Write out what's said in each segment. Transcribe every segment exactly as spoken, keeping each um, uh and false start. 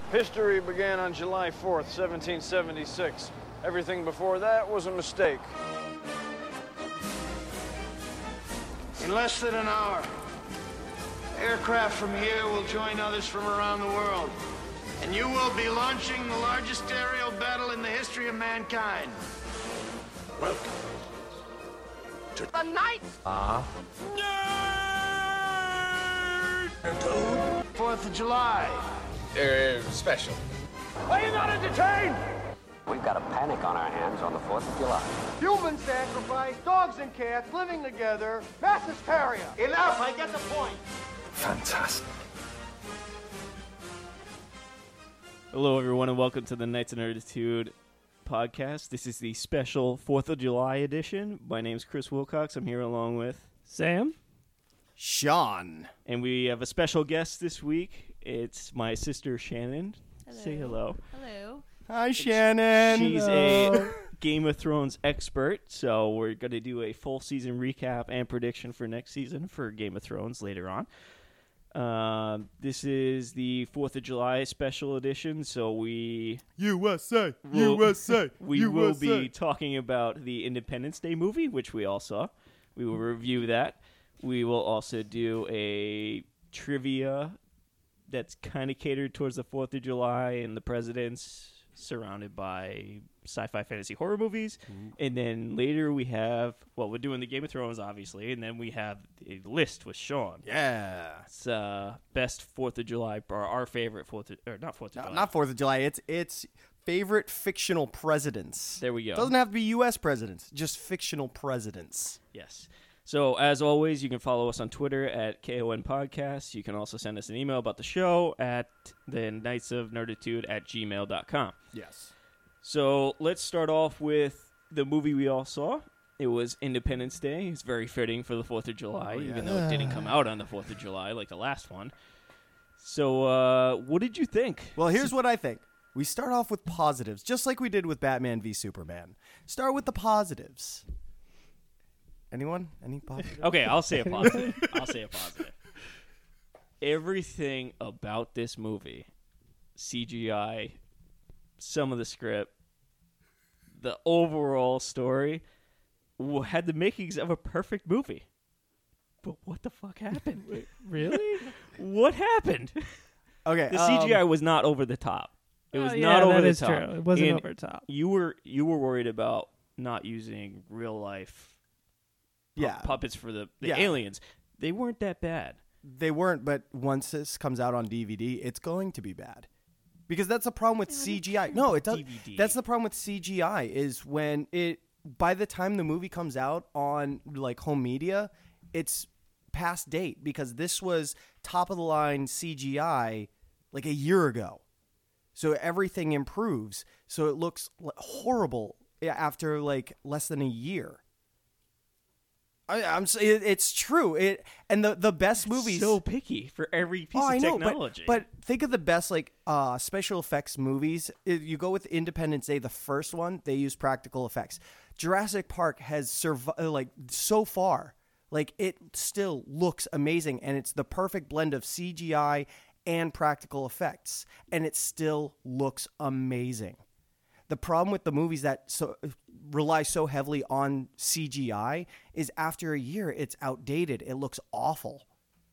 History began on July fourth, seventeen seventy-six. Everything before that was a mistake. In less than an hour, aircraft from here will join others from around the world. And you will be launching the largest aerial battle in the history of mankind. Welcome to the night. Ah. Nerd. Fourth of July. Uh, special. Are you not entertained? We've got a panic on our hands on the fourth of July. Human sacrifice, dogs and cats living together, mass hysteria. Enough, I get the point. Fantastic. Hello, everyone, and welcome to the Knights of Nerditude podcast. This is the special fourth of July edition. My name's Chris Wilcox. I'm here along with Sam, Sean, and we have a special guest this week. It's my sister, Shannon. Hello. Say hello. Hello. Hi, Shannon. She's hello. a Game of Thrones expert, so we're going to do a full season recap and prediction for next season for Game of Thrones later on. Uh, this is the fourth of July special edition, so we... U S A, will, U S A, We U S A. will be talking about the Independence Day movie, which we all saw. We will review that. We will also do a trivia that's kind of catered towards the fourth of July and the presidents, surrounded by sci-fi fantasy horror movies. Mm. And then later we have, well, we're doing the Game of Thrones, obviously, and then we have a list with Sean. Yeah. It's uh, best fourth of July, or our favorite fourth of, or not fourth of No, July. not fourth of July. It's it's favorite fictional presidents. There we go. Doesn't have to be U S presidents, just fictional presidents. Yes. So, as always, you can follow us on Twitter at K O N Podcast. You can also send us an email about the show at the Knights of Nerditude at gmail dot com. Yes. So, let's start off with the movie we all saw. It was Independence Day. It's very fitting for the fourth of July, oh, yeah. even though it didn't come out on the fourth of July like the last one. So, uh, what did you think? Well, here's what I think. We start off with positives, just like we did with Batman v Superman. Start with the positives. Anyone? Any positive? Okay, I'll say a positive. I'll say a positive. Everything about this movie, C G I, some of the script, the overall story, w- had the makings of a perfect movie. But what the fuck happened? Wait, really? What happened? Okay. The um, C G I was not over the top. It was Oh, not yeah, over that the is top. true. It wasn't And over the top. You were you were worried about not using real life pu- Yeah. puppets for the, the Yeah. aliens. They weren't that bad. They weren't, but once this comes out on D V D, it's going to be bad. Because that's the problem with C G I. No, it does. D V D. That's the problem with C G I is when it by the time the movie comes out on like home media, it's past date because this was top of the line C G I like a year ago. So everything improves. So it looks l- horrible after like less than a year. I, I'm s- it, it's true. It and the the best movies So picky for every piece oh, of I know, technology. But, but think of the best like uh, special effects movies. If you go with Independence Day, the first one, they use practical effects. Jurassic Park has survived like so far. Like it still looks amazing, and it's the perfect blend of C G I and practical effects, and it still looks amazing. The problem with the movies that so rely so heavily on C G I is after a year, it's outdated. It looks awful.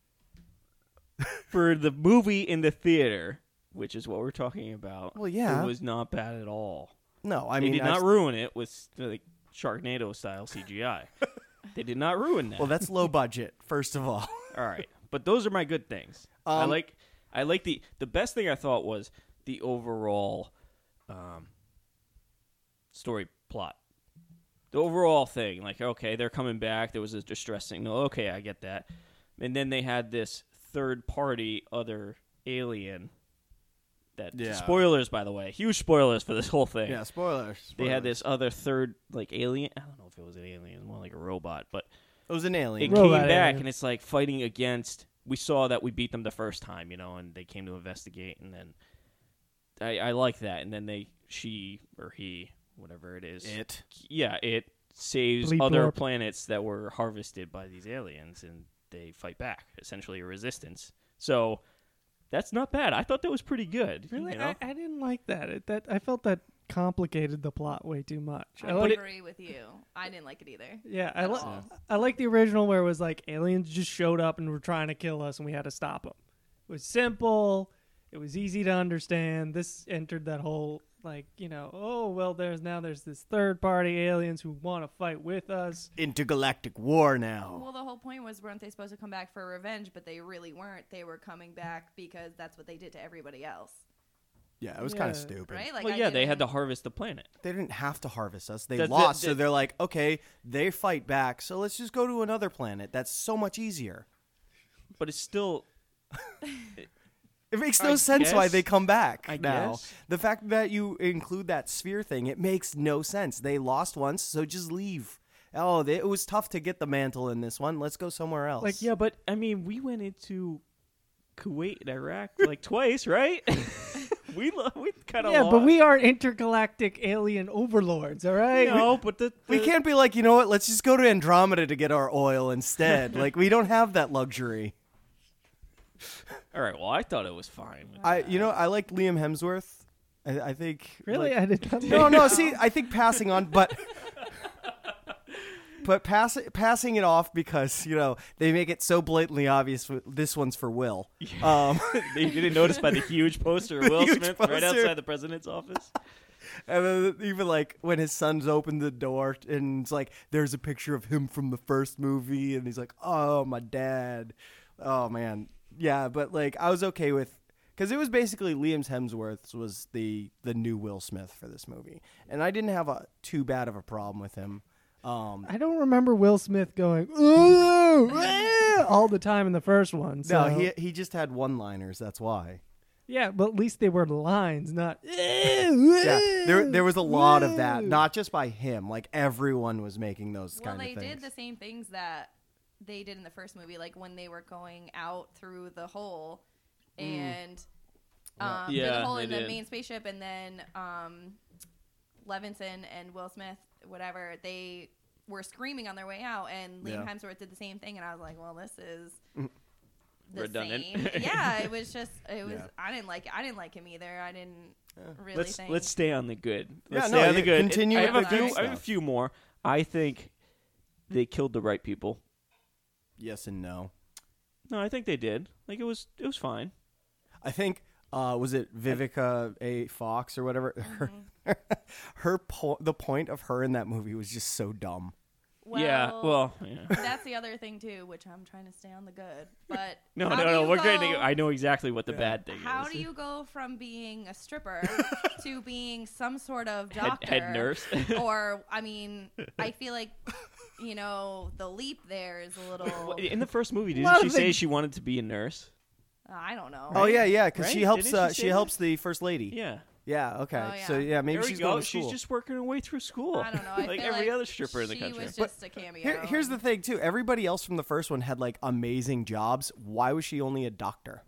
for the movie in the theater, which is what we're talking about, Well, yeah. it was not bad at all. No, I they mean, did not I've- ruin it with like Sharknado style C G I. They did not ruin that. Well, that's low budget, first of all. all right. But those are my good things. I Um, like I like the the best thing I thought was the overall um, story plot. The overall thing, like, okay, they're coming back. There was a distress signal. Okay, I get that. And then they had this third-party other alien. That Yeah. spoilers, by the way, huge spoilers for this whole thing. Yeah, spoilers. They had this other third, like, alien. I don't know if it was an alien, more like a robot, but It was an it alien. came Robot back alien. and it's like fighting against. We saw that we beat them the first time, you know, and they came to investigate, and then I, I like that. And then they, she or he, whatever it is, It. yeah, it saves Bleep other blorp. planets that were harvested by these aliens, and they fight back, essentially a resistance. So that's not bad. I thought that was pretty good. Really, you know? I, I didn't like that. It, that I felt that complicated the plot way too much. I, I like, agree with you. I didn't like it either. yeah, I At like all. I like the original where it was like aliens just showed up and were trying to kill us and we had to stop them. It was simple. It was easy to understand. This entered that whole like you know oh well there's now there's this third party aliens who want to fight with us. Intergalactic war now. Well, the whole point was, weren't they supposed to come back for revenge? But they really weren't. They were coming back because that's what they did to everybody else. Yeah, it was kind of Yeah. stupid. Right? Like, well, I yeah, they had to didn't- harvest the planet. They didn't have to harvest us. They The- the- lost, the- so they're like, okay, they fight back, so let's just go to another planet. That's so much easier. But it's still... It makes no I sense why guess- they come back I now. guess. The fact that you include that sphere thing, it makes no sense. They lost once, so just leave. Oh, they, it was tough to get the mantle in this one. Let's go somewhere else. Like, yeah, but, I mean, we went into Kuwait and Iraq, like, twice, right? we lo- we kind of Yeah, but we are intergalactic alien overlords. All right. No, but the, we the- can't be like, you know what, let's just go to Andromeda to get our oil instead. Like, we don't have that luxury. All right, well, I thought it was fine. I, you know, I liked Liam Hemsworth. I, I think. Really, like- I did not. No, no. See, I think passing on, but but pass, passing it off because you know they make it so blatantly obvious. This one's for Will. Um, You didn't notice by the huge poster of The Will huge Smith right poster. outside the president's office? and then even like when his sons open the door and it's like there's a picture of him from the first movie, and he's like, "Oh, my dad." Oh man, yeah. But like I was okay with. Because it was basically Liam Hemsworth was the, the new Will Smith for this movie, and I didn't have a too bad of a problem with him. Um, I don't remember Will Smith going "Ooh, ah," all the time in the first one. So. No, he he just had one-liners. That's why. Yeah, but at least they were lines, not. Yeah, there there was a lot of that, not just by him. Like everyone was making those Well, kind they of things. did the same things that they did in the first movie, like when they were going out through the hole and um, through Yeah, the hole they in the did. main spaceship, and then um, Levinson and Will Smith, whatever, they were screaming on their way out, and Liam Yeah. Hemsworth did the same thing, and I was like, well, this is the Redundant. same. Yeah, it was just, it was. Yeah. I didn't like, I didn't like him either. I didn't really Let's think. let's stay on the good. Let's Yeah, stay no, on the yeah, good. continue I with have a the few. good I have a stuff. few more. I think they killed the right people. Yes and no. No, I think they did. Like it was, it was fine. I think uh, was it Vivica A. Fox or whatever. Her, her po- the point of her in that movie was just so dumb. well, yeah. Well. Yeah. that's the other thing too, which I'm trying to stay on the good. But No, how no, do no. you We're go, going to. I know exactly what the bad thing How is. do you go from being a stripper to being some sort of Head- doctor, head nurse? or I mean, I feel like you know the leap there is a little. In the first movie, lot didn't she of say things- she wanted to be a nurse? I don't know. Oh yeah, yeah, because Right? she helps. Didn't she Uh, say she that? helps the first lady. Yeah. Yeah. Okay. Oh, So yeah. yeah, maybe There we she's go. going to school. She's just working her way through school. I don't know. I like feel every like other stripper in the she country. was just a cameo. Here, here's the thing too. Everybody else from the first one had like amazing jobs. Why was she only a doctor?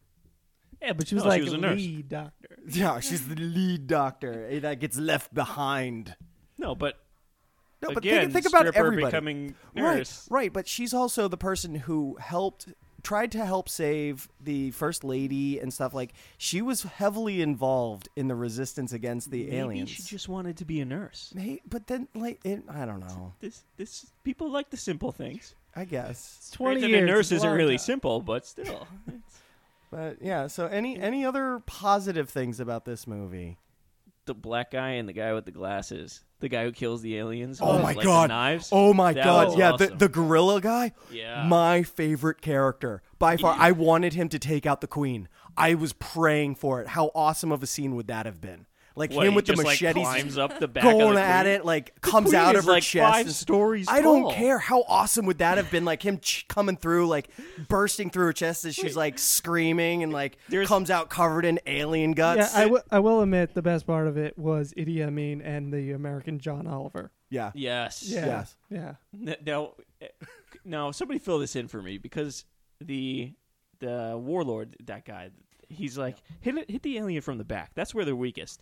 Yeah, but she was No, she like was a a nurse. lead doctor. Yeah, she's the lead doctor eh, that gets left behind. No, but No, but again, think, think about stripper everybody. becoming Right, nurse. right. But she's also the person who helped, tried to help save the first lady and stuff. Like she was heavily involved in the resistance against the Maybe aliens. she just wanted to be a nurse. May- but then, like, it, I don't know. This, this people like the simple things. I guess. It's twenty Right, I years. mean, nurse it's a isn't long really time. simple, but still. It's But yeah. So any any other positive things about this movie? the black guy and the guy with the glasses, the guy who kills the aliens. Oh with, my like, the god! knives. Oh my That god! was Yeah, awesome. the the gorilla guy. Yeah. My favorite character by far. I wanted him to take out the queen. I was praying for it. How awesome of a scene would that have been? Like What, him he with the just, like, machete, climbs up the back of going the at queen? it, like comes queen out is, of her like, chest. five and- stories I don't tall. care. How awesome would that have been? Like him ch- coming through, like bursting through her chest as she's like screaming and like There's- comes out covered in alien Yeah, guts. I, w- I will admit the best part of it was Idi Amin and the American John Oliver. yeah. Yes. Yeah. Yes. Yeah. N- Now, eh, now somebody fill this in for me because the the warlord, that guy, he's like hit it, hit the alien from the back. That's where they're weakest.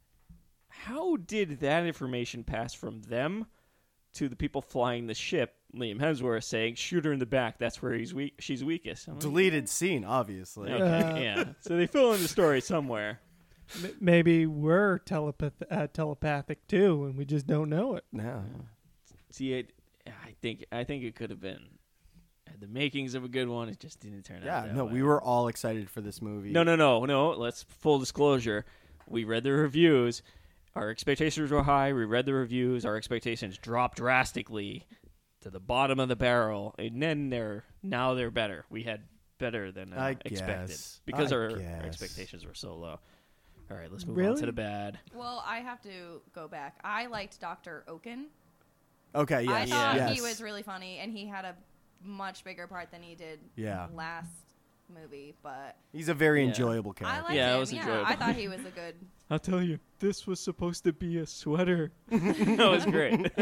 How did that information pass from them to the people flying the ship Liam Hemsworth saying, "Shoot her in the back. That's where he's weak. She's weakest." I'm like, Deleted scene, obviously. okay, Uh, yeah. So they fill in the story somewhere. M- maybe we're telepath- uh, telepathic too, and we just don't know it. No. See, it, I think I think it could have been had the makings of a good one. It just didn't turn out. Yeah, that no, way. we were all excited for this movie. No, no, no, no. Let's full disclosure. We read the reviews. Our expectations were high. We read the reviews. Our expectations dropped drastically to the bottom of the barrel, and then they're now they're better. We had better than uh, I expected guess. because I our, our guess. expectations were so low. All right, let's move on Really? to the bad. Well, I have to go back. I liked Doctor Oaken. Okay, I yes. thought yes. he was really funny, and he had a much bigger part than he did Yeah. last movie. But He's a very Yeah. enjoyable I character. liked Yeah, it him. was yeah, enjoyable. I thought he was a good. I'll tell you, this was supposed to be a sweater. That was great.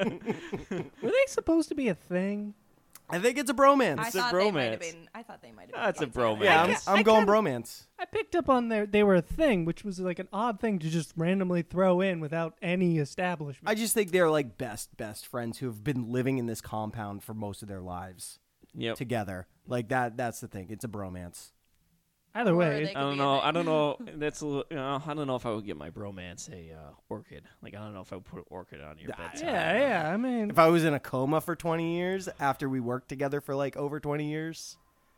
Were they supposed to be a thing? I think it's a bromance. I It's a thought they might have bromance. been. I thought they might have. That's a been together. bromance. yeah, I'm, I I'm I going kinda- bromance. I picked up on their they were a thing, which was like an odd thing to just randomly throw in without any establishment. I just think they're like best best friends who have been living in this compound for most of their lives Yep. together. Like that. That's the thing. It's a bromance. Either Or way, they it- could I don't be a know. thing. I don't know. That's a little, you know, I don't know if I would get my bromance a uh, orchid. Like I don't know if I would put an orchid on your bedside. yeah, yeah. I mean, If I was in a coma for twenty years after we worked together for like over twenty years,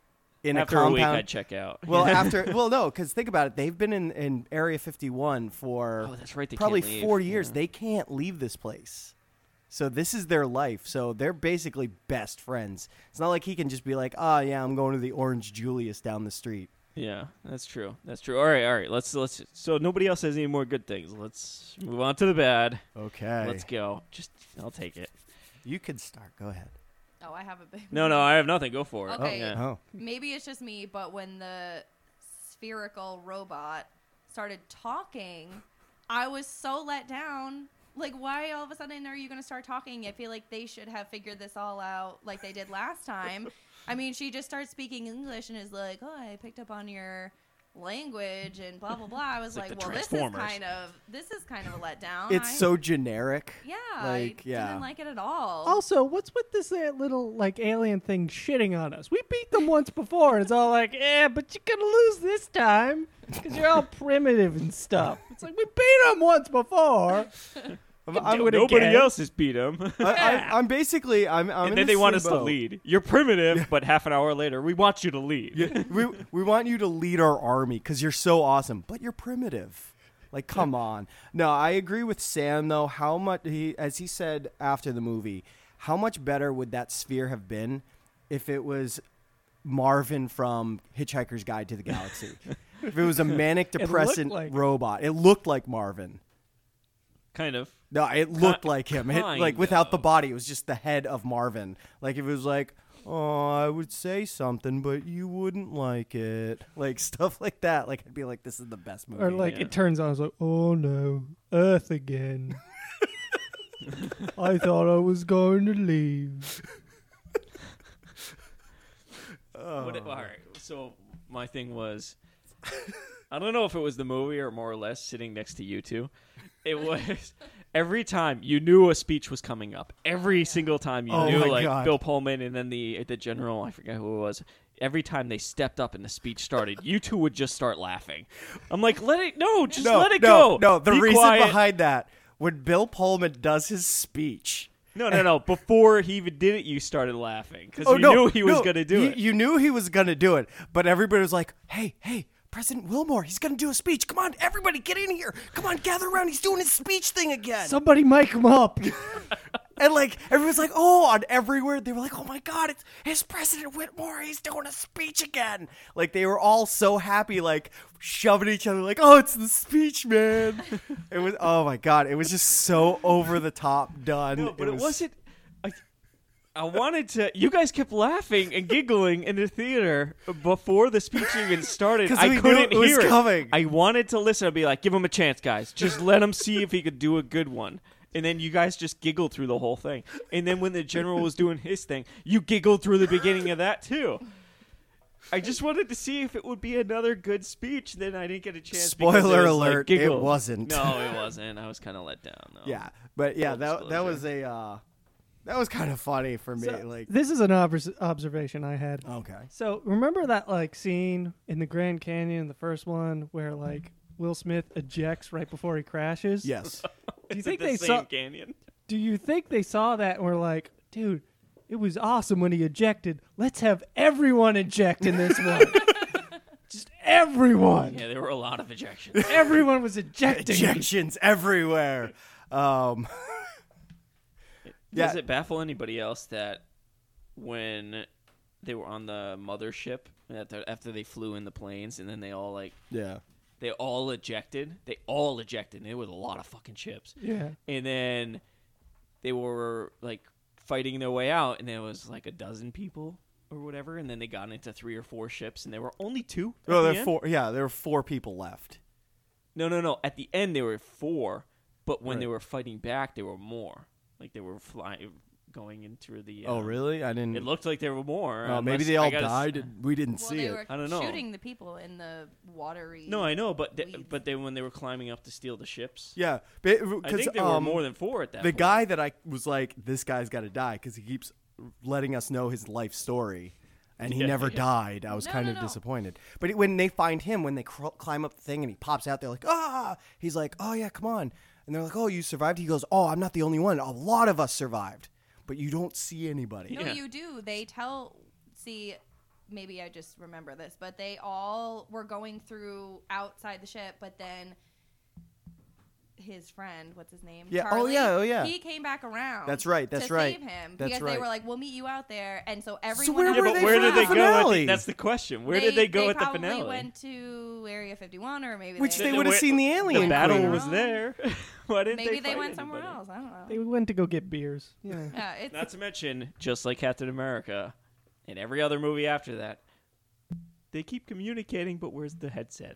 in After a a week, compound. I'd check out. well, after well, no, because think about it. They've been in, in Area fifty-one for Oh, that's right, they probably can't leave. four years. Yeah. They can't leave this place. So this is their life. So they're basically best friends. It's not like he can just be like, "Oh yeah, I'm going to the Orange Julius down the street." Yeah, that's true. That's true. All right, all right. Let's let's. So nobody else has any more good things. Let's move on to the bad. Okay, Let's go. Just, I'll take it. You could start. Go ahead. Oh, I have a big. No, no, I have nothing. Go for it. Okay. Yeah. Oh, Maybe it's just me, but when the spherical robot started talking, I was so let down. Like, why all of a sudden are you going to start talking? I feel like they should have figured this all out like they did last time. I mean, she just starts speaking English and is like, oh, I picked up on your language and blah, blah, blah. I was It's like like, the well, this is Transformers. kind of, this is kind of a letdown. it's I- so generic. Yeah, like, I yeah. didn't like it at all. also, what's with this uh, little like alien thing shitting on us? We beat them once before, and it's all like, yeah, but you're gonna lose this time because you're all primitive and stuff. It's like we beat them once before. I'm, I'm, do it Nobody again. else has beat him. I, I, I'm basically. I'm. I'm in and then the they want same us to boat. lead. You're primitive, but half an hour later, we want you to lead. Yeah, we we want you to lead our army because you're so awesome, but you're primitive. Like, come on. No, I agree with Sam though. How much he, as he said after the movie, how much better would that sphere have been if it was Marvin from Hitchhiker's Guide to the Galaxy? If it was a manic looked depressant like- robot, it looked like Marvin. Kind of. No, it looked Ki- like him. It, kind like without the of. body, it was just the head of Marvin. Like if it was like, oh, I would say something, but you wouldn't like it. Like stuff like that. Like I'd be like, this is the best movie. Or like Yeah. it turns on, it's like, oh no, Earth again. I thought I was going to leave. What it- all right. So my thing was, I don't know if it was the movie or more or less sitting next to you two. It was every time you knew a speech was coming up. Every single time you Oh knew, my like God. Bill Pullman and then the the general, I forget who it was. Every time they stepped up and the speech started, you two would just start laughing. I'm like, let it no, just no, let it no, go. No, the Be reason quiet. behind that, when Bill Pullman does his speech. No, no, no. Before he even did it, you started laughing because Oh you no, knew he was no, going to do you- it. You knew he was gonna do it, but everybody was like, hey, hey. President Wilmore, he's going to do a speech. Come on, everybody, get in here. Come on, gather around. He's doing his speech thing again. Somebody mic him up. And like everyone's like, oh, on everywhere they were like, oh my God, it's it's President Whitmore. He's doing a speech again. Like they were all so happy, like shoving each other, like, oh, it's the speech, man. It was, oh my God, it was just so over the top done. No, but it, was, wasn't. I, I wanted to. You guys kept laughing and giggling in the theater before the speech even started. 'Cause I we knew couldn't it was hear it. coming. I wanted to listen. I'd be like, "Give him a chance, guys. Just let him see if he could do a good one." And then you guys just giggled through the whole thing. And then when the general was doing his thing, you giggled through the beginning of that too. I just wanted to see if it would be another good speech. Then I didn't get a chance. because Spoiler there was, like, alert, it giggles. wasn't. No, it wasn't. I was kind of let down though. Yeah, but yeah, Full that that disclosure. was a uh, That was kind of funny for me. So, like, this is an obs- observation I had. okay. So remember that like scene in the Grand Canyon, the first one, where like Will Smith ejects right before he crashes? Yes. Do you Is think it the they same saw? canyon? Do you think they saw that and were like, dude, it was awesome when he ejected. Let's have everyone eject in this one. Just everyone. Yeah, there were a lot of ejections. Everyone was ejecting. Ejections everywhere. Um, Does Yeah. it baffle anybody else that when they were on the mothership after after they flew in the planes and then they all like yeah. they all ejected, they all ejected. And it was a lot of fucking ships. Yeah. And then they were like fighting their way out, and there was like a dozen people or whatever, and then they got into three or four ships, and there were only two. At Oh, the there end. four. Yeah, there were four people left. No, no, no. At the end, there were four, but when Right. they were fighting back, there were more. Like they were flying, going into the. Oh, uh, really? I didn't. It looked like there were more. Oh, maybe unless- they I all gotta s- died and we didn't Well, see they it. were I don't know. shooting the people in the watery. No, I know, but they, weeds. but they when they were climbing up to steal the ships. Yeah, I because think there um, were more than four at that. the point. guy that I was like, this guy's got to die because he keeps letting us know his life story, and he Yeah, never yeah. died. I was No, kind no, of no. disappointed. But it- when they find him, when they cr- climb up the thing and he pops out, they're like, ah! He's like, oh yeah, come on. And they're like, oh, you survived? He goes, oh, I'm not the only one. A lot of us survived, but you don't see anybody. No, Yeah. you do. They tell. See, maybe I just remember this, but they all were going through outside the ship, but then his friend, what's his name? Yeah, oh, Charlie, yeah, oh, yeah. He came back around. That's right, that's to right. Save him That's because right. they were like, "We'll meet you out there," and so So everyone. where else- Yeah, were but they where for did the they go? At finale? the, that's the question. Where they- did they go they at the probably finale? went toArea fifty-one, or maybe Which they, they would have went- seen the alien The battle queen. was there. Why didn't maybe they? they fight went somewhere anybody? else. I don't know. They went to go get beers. Yeah. yeah, it's, Not to mention, just like Captain America, and every other movie after that, they keep communicating, but where's the headset?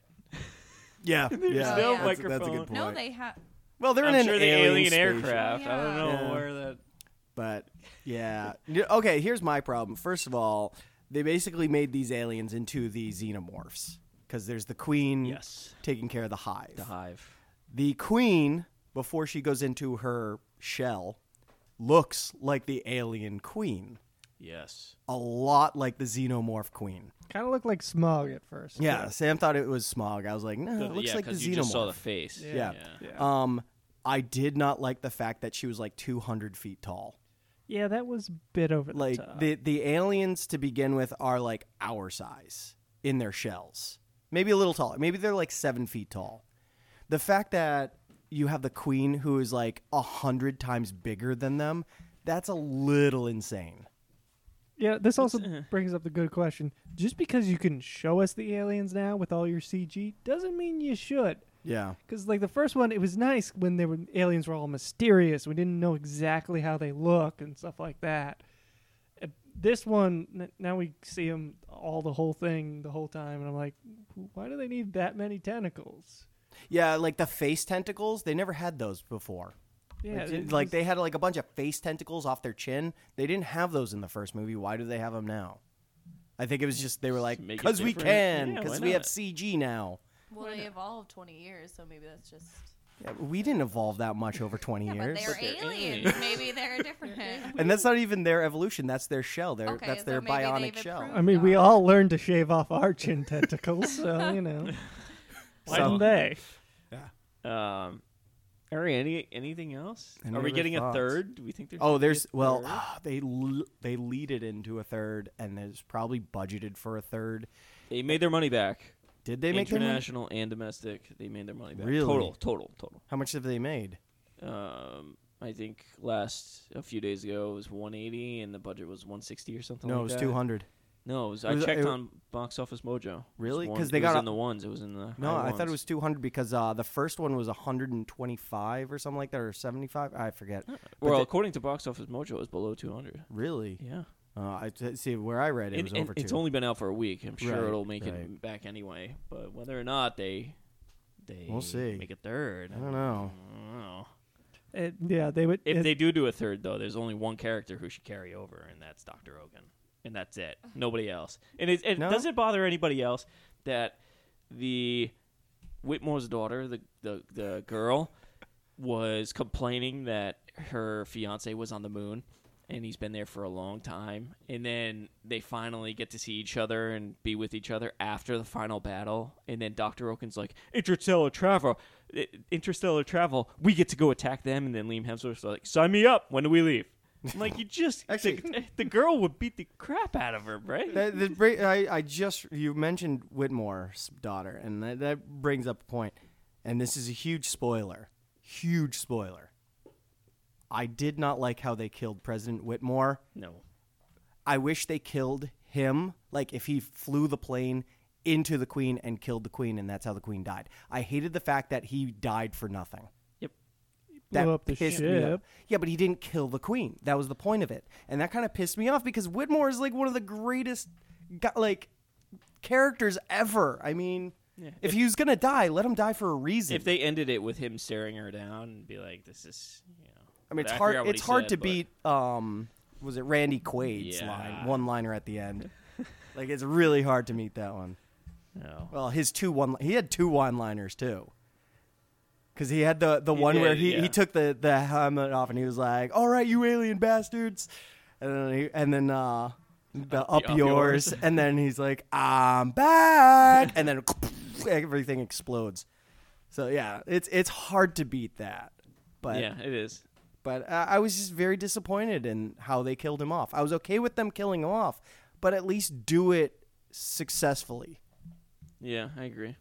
Yeah, yeah. no that's, that's a microphone. good point. no, they have. well, they're I'm in an sure the alien, alien spaceship. aircraft. I don't know Yeah. where that. But yeah, Yeah, okay. Here's my problem. First of all, they basically made these aliens into the xenomorphs because there's the queen Yes, taking care of the hive. the hive. The queen, before she goes into her shell, looks like the alien queen. Yes. A lot like the xenomorph queen. Kind of looked like Smog at first. Yeah, Sam thought it was Smog. I was like, no, The- it looks yeah, like the 'cause xenomorph. you just saw the face. Yeah. Yeah. Um, I did not like the fact that she was like two hundred feet tall. Yeah, that was a bit over the Like top. the the aliens to begin with are like our size in their shells, maybe a little taller. Maybe they're like seven feet tall. The fact that you have the queen who is like a hundred times bigger than them, that's a little insane. Yeah, this also uh, brings up the good question. Just because you can show us the aliens now with all your C G doesn't mean you should. Yeah, Because like the first one, it was nice when they were aliens were all mysterious. We didn't know exactly how they look and stuff like that. Uh, This one, n- now we see them all the whole thing the whole time, and I'm like, why do they need that many tentacles? yeah, like the face tentacles. They never had those before. Yeah, Like, it like was- they had like a bunch of face tentacles off their chin. They didn't have those in the first movie. Why do they have them now? I think it was just they were like, Make it because we different. can, Yeah, because why we have not? C G now. Well, they evolved twenty years, so maybe that's just. Yeah, we didn't evolve that much over twenty Yeah, years. but they're, they're aliens. aliens. Maybe they're different. And that's not even their evolution. That's their shell. Their, Okay, that's so their maybe bionic they've shell. improved. I mean, we all learned to shave off our chin tentacles, so you know. Why So- didn't they? Um, Ari, any anything else? Any Are we other getting thoughts? a third? Do we think there's? Oh, gonna be a there's well, third? they l- they lead it into a third, and there's probably budgeted for a third. They made their money back. Did they make their money? international and domestic? They made their money back. Really? Total, total, total. How much have they made? Um, I think last a few days ago it was one eighty, and the budget was one sixty or something. No, like it was that. two hundred. No, it was, It I was- checked it- on Box Office Mojo. It was Really? one- 'Cause they it was got a- in the ones. It was in the No, high I thought it ones. was two hundred because uh, the first one was one hundred twenty-five or something like that, or seventy-five. I forget. But Well, the- according to Box Office Mojo, it was below two hundred. really? Yeah. Uh, I t- see where I read it, it And- was and over two. it's only been out for a week. I'm sure Right, it'll make right. it back anyway. But whether or not they they We'll see. make a third, I don't know. I don't know. It, yeah, they would. If it- they do do a third, though, there's only one character who should carry over, and that's Doctor Hogan, and that's it. Nobody else. And it, it No? does it bother anybody else that the Whitmore's daughter, the the the girl, was complaining that her fiance was on the moon, and he's been there for a long time. And then they finally get to see each other and be with each other after the final battle. And then Doctor Oaken's like, interstellar travel, interstellar travel, we get to go attack them. And then Liam Hemsworth's like, sign me up. When do we leave? I'm like, you just Actually- the, the girl would beat the crap out of her, right? That, that bring- I, I just you mentioned Whitmore's daughter, and that, that brings up a point. And this is a huge spoiler, huge spoiler. I did not like how they killed President Whitmore. No. I wish they killed him, like if he flew the plane into the Queen and killed the Queen, and that's how the Queen died. I hated the fact that he died for nothing. Yep. That Blew up the pissed me off. ship. Yeah, but he didn't kill the Queen. That was the point of it, and that kind of pissed me off because Whitmore is like one of the greatest, gu- like, characters ever. I mean, Yeah. if he was gonna die, let him die for a reason. If they ended it with him staring her down and be like, this is, you know. I mean, it's I hard. forgot what It's he hard said, to but- beat. Um, was it Randy Quaid's Yeah. line, one-liner at the end? Like, it's really hard to meet that one. No. Well, his two one. He had two one-liners too. Because he had the, the He one did, where he, yeah. he took the, the helmet off and he was like, "All right, you alien bastards," and then he, and then uh, the up, up yours, yours. and then he's like, "I'm back," and then everything explodes. So yeah, it's it's hard to beat that. But yeah, it is. But I, I was just very disappointed in how they killed him off. I was okay with them killing him off, but at least do it successfully. Yeah, I agree.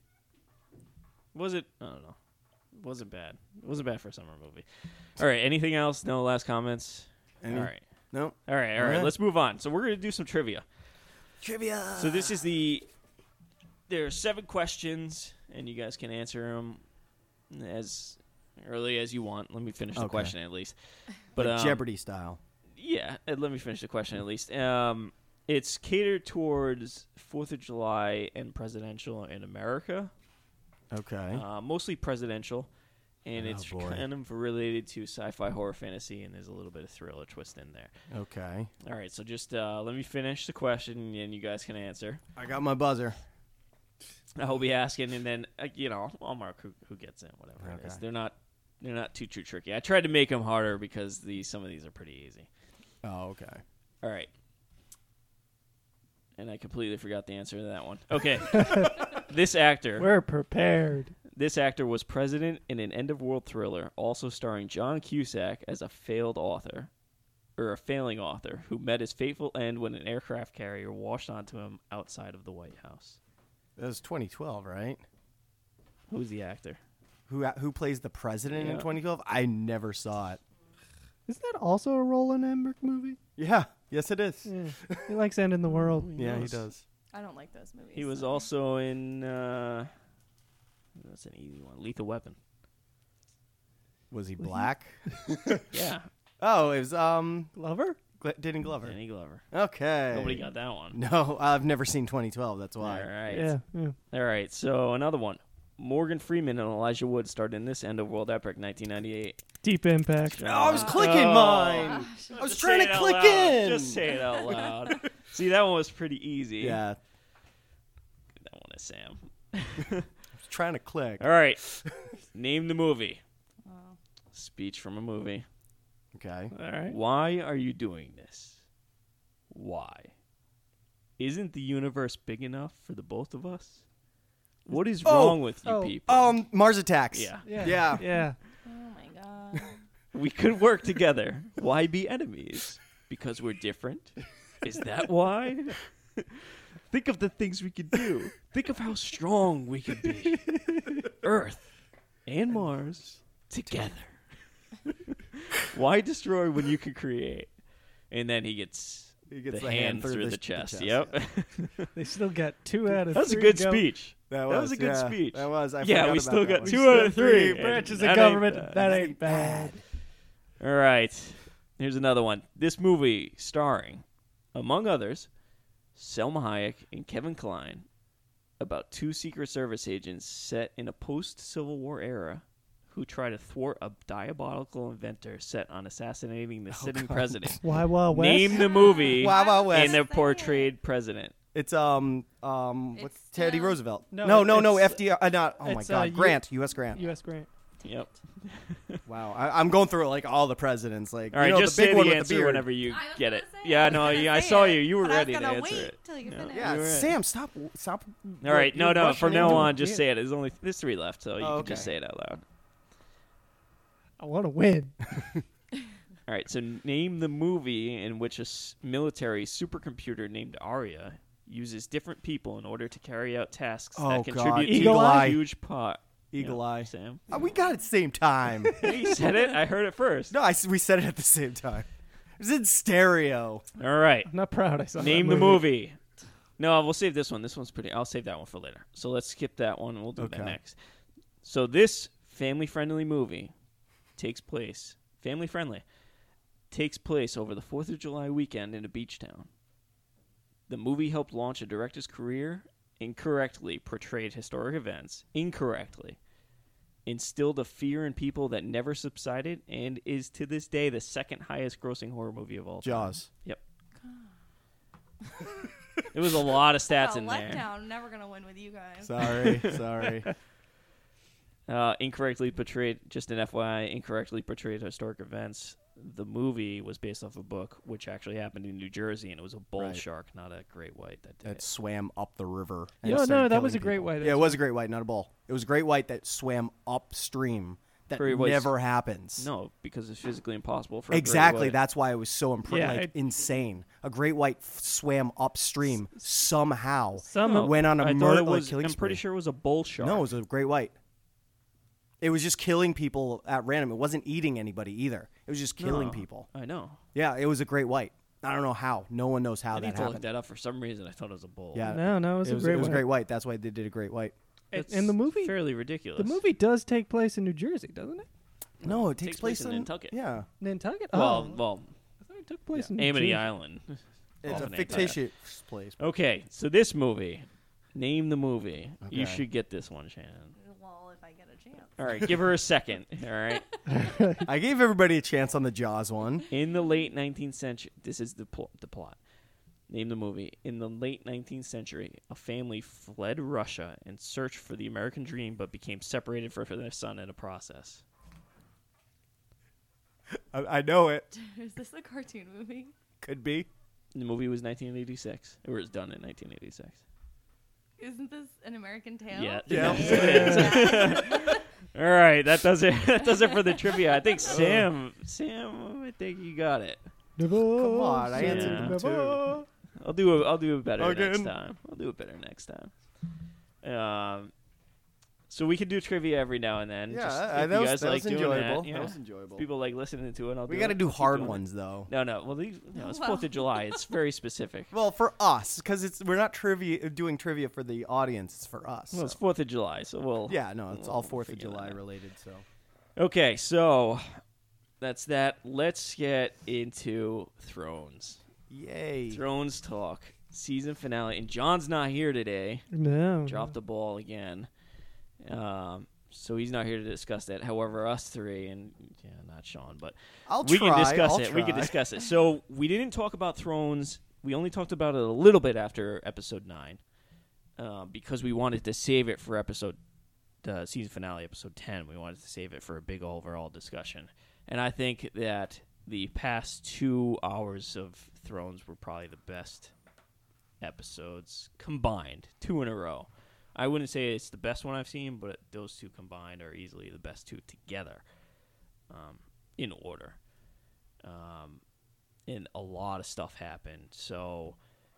Was it? I don't know. It wasn't bad. It wasn't bad for a summer movie. All right. Anything else? No last comments? Any- All right. No. All right. All right. Alright. Let's move on. So we're going to do some trivia. Trivia. So this is the. There are seven questions, and you guys can answer them as early as you want. Let me finish the Okay. question at least. But Like um, Jeopardy style. Yeah, uh, let me finish the question at least. Um, it's catered towards Fourth of July and presidential in America. Okay. Uh, mostly presidential, and Oh, it's boy. kind of related to sci-fi, horror, fantasy, and there's a little bit of thriller twist in there. Okay. All right, so just uh, let me finish the question, and you guys can answer. I got my buzzer. I'll be asking, and then uh, you know I'll mark who, who gets in, whatever it is. Okay. They're not they're not too too tricky. I tried to make them harder because these some of these are pretty easy. Oh, okay. All right. And I completely forgot the answer to that one. Okay. This actor We're prepared. This actor was president in an end-of-world thriller, also starring John Cusack as a failed author, or a failing author, who met his fateful end when an aircraft carrier washed onto him outside of the White House. That was twenty twelve, right? Who's the actor? Who who plays the president in Yeah. twenty twelve? I never saw it. Isn't that also a Roland Emmerich movie? Yeah. Yes, it is. Yeah. He likes ending the world. Yeah, he knows. does. I don't like those movies. He was so. also in, uh, that's an easy one, Lethal Weapon. Was he black? Yeah, Oh, it was um Glover? Gl- Danny Glover. Danny Glover. Okay. Nobody got that one. No, I've never seen twenty twelve. That's All why. right. Yeah, yeah. All right, so another one. Morgan Freeman and Elijah Wood starred in this end-of-world epic, nineteen ninety-eight. Deep Impact. Oh, I was clicking Oh. mine. I was Just trying say to it out click loud. in. Just say it out loud. See, that one was pretty easy. Yeah, That one is Sam. I was trying to click. All right. Name the movie. Oh. Speech from a movie. Okay. All right. Why are you doing this? Why? Isn't the universe big enough for the both of us? What is Oh, wrong with you oh, people? Um, Mars Attacks. Yeah. Yeah. Yeah. Yeah. Oh my god. We could work together. Why be enemies? Because we're different? Is that why? Think of the things we could do. Think of how strong we could be. Earth and Mars together. Why destroy when you can create? And then he gets, He gets the, the hand, hand through, through the, the- the chest. chest, Yep. They still got two out of That was a three good go. speech. That was a good yeah, speech. That was. I Yeah, forgot we about still that got one. two out of Three three. branches And of that ain't government. bad. That ain't bad. All right. Here's another one. This movie starring, among others, Selma Hayek and Kevin Kline, about two Secret Service agents set in a post-Civil War era who try to thwart a diabolical inventor set on assassinating the sitting president. Wild Wild West. Name the movie Wild Wild West. and the portrayed president. It's um um what's It's, Teddy uh, Roosevelt? No, No, no, no. it's- F D R. Uh, not. Oh my it's, God. uh, U- Grant. U S. Grant. U S. Grant. Yep. Wow, I, I'm going through like all the presidents. Like, All right, you know, just the big say one the with answer beard. whenever you I was get gonna it. say Yeah, it. no, I was yeah, gonna I say saw it, you. You were but I was ready to gonna answer wait it. till you No. finish. Yeah, You were right. Sam, stop, stop. All right, no, you're no. rushing From now into on, it. just Yeah. say it. There's only there's three left, so you Oh, can just okay. say it out loud. I want to win. All right, so name the movie in which a s- military supercomputer named Arya uses different people in order to carry out tasks Oh, that God. contribute to Eagle a Eye. huge pot. Eagle Yeah, Eye. Sam. Uh, we got it at the same time. You said it. I heard it first. No, I s we said it at the same time. It was in stereo. All right. I'm not proud. I saw Name that the movie. No, we'll save this one. This one's pretty. I'll save that one for later. So let's skip that one. We'll do Okay. that next. So this family-friendly movie takes place family-friendly takes place over the Fourth of July weekend in a beach town. The movie helped launch a director's career. Incorrectly portrayed historic events. Incorrectly instilled a fear in people that never subsided, and is to this day the second highest grossing horror movie of all time. Jaws. Yep. There was a lot of stats a in there. letdown. Never gonna win with you guys. Sorry, sorry. Uh, incorrectly portrayed, just an F Y I, incorrectly portrayed historic events. The movie was based off a book which actually happened in New Jersey, and it was a bull Right. shark, not a great white that did That it. swam up the river. No, and no, started that was killing a great people. white. Yeah, it was a great white, not a bull. It was a great white that swam upstream. That Great whites- never happens. No, because it's physically impossible for a great Exactly. white. That's why it was so impre- Yeah, like it- insane. A great white f- swam upstream somehow. Some No, went on a I murder thought it was, killing I'm pretty spree. sure it was a bull shark. No, it was a great white. It was just killing people at random. It wasn't eating anybody either. It was just killing No, people. I know. Yeah, it was a great white. I don't know how. No one knows how I that need to look happened. that up. For some reason, I thought it was a bull. Yeah, No, no, it was it a was, great it was white. great white. That's why they did a great white. And- That's and the movie, fairly ridiculous. the movie does take place in New Jersey, doesn't it? No, it takes takes, place place, in in Nantucket. Yeah, Nantucket. Well, oh, well, I thought it took place in New Amity Jersey. Island. it's Off a of Nantucket. fictitious place. Okay, so this movie, name the movie. You Okay. should get this one, Shannon. Well, if I get a chance. All right, give her a second. All right. I gave everybody a chance on the Jaws one. In the late nineteenth century, this is the pl- the plot. Name the movie. In the late nineteenth century, a family fled Russia and searched for the American dream, but became separated for, for their son in the process. I, I know it. Is this a cartoon movie? Could be. The movie was nineteen eighty-six. It was done in nineteen eighty-six. Isn't this an American Tail? Yeah. Yeah. Yeah. All right, that does it. That does it for the trivia. I think Sam, Sam, I think you got it. Come on, I answered Yeah. them too. I'll do a, I'll do it better next Again. time. I'll do it better next time. Um, so we can do trivia every now and then. Yeah, just I- if that you was- guys that like was doing enjoyable. That, That yeah. was enjoyable. People like listening to it. I'll We do got to it. do I'll keep hard doing it. ones though. No, no. Well, these, you know, it's Well. Fourth of July. It's very specific. Well, for us, because it's we're not trivia doing trivia for the audience. It's for us. Well, it's so. Fourth of July, so we'll. Yeah, no, it's we'll all Fourth of figure that July out. related. So Okay, so that's that. Let's get into Thrones. yay! Thrones talk season finale, and John's not here today. No. Dropped the ball again. Um, so he's not here to discuss that. However, us three and yeah, not Sean, but I'll we try. can discuss I'll it. We can try. discuss it. So we didn't talk about Thrones. We only talked about it a little bit after episode nine, uh, because we wanted to save it for episode uh, season finale, episode ten. We wanted to save it for a big overall discussion, and I think that the past two hours of Thrones were probably the best episodes combined, two in a row. I wouldn't say it's the best one I've seen, but those two combined are easily the best two together, um, in order. Um, and a lot of stuff happened. So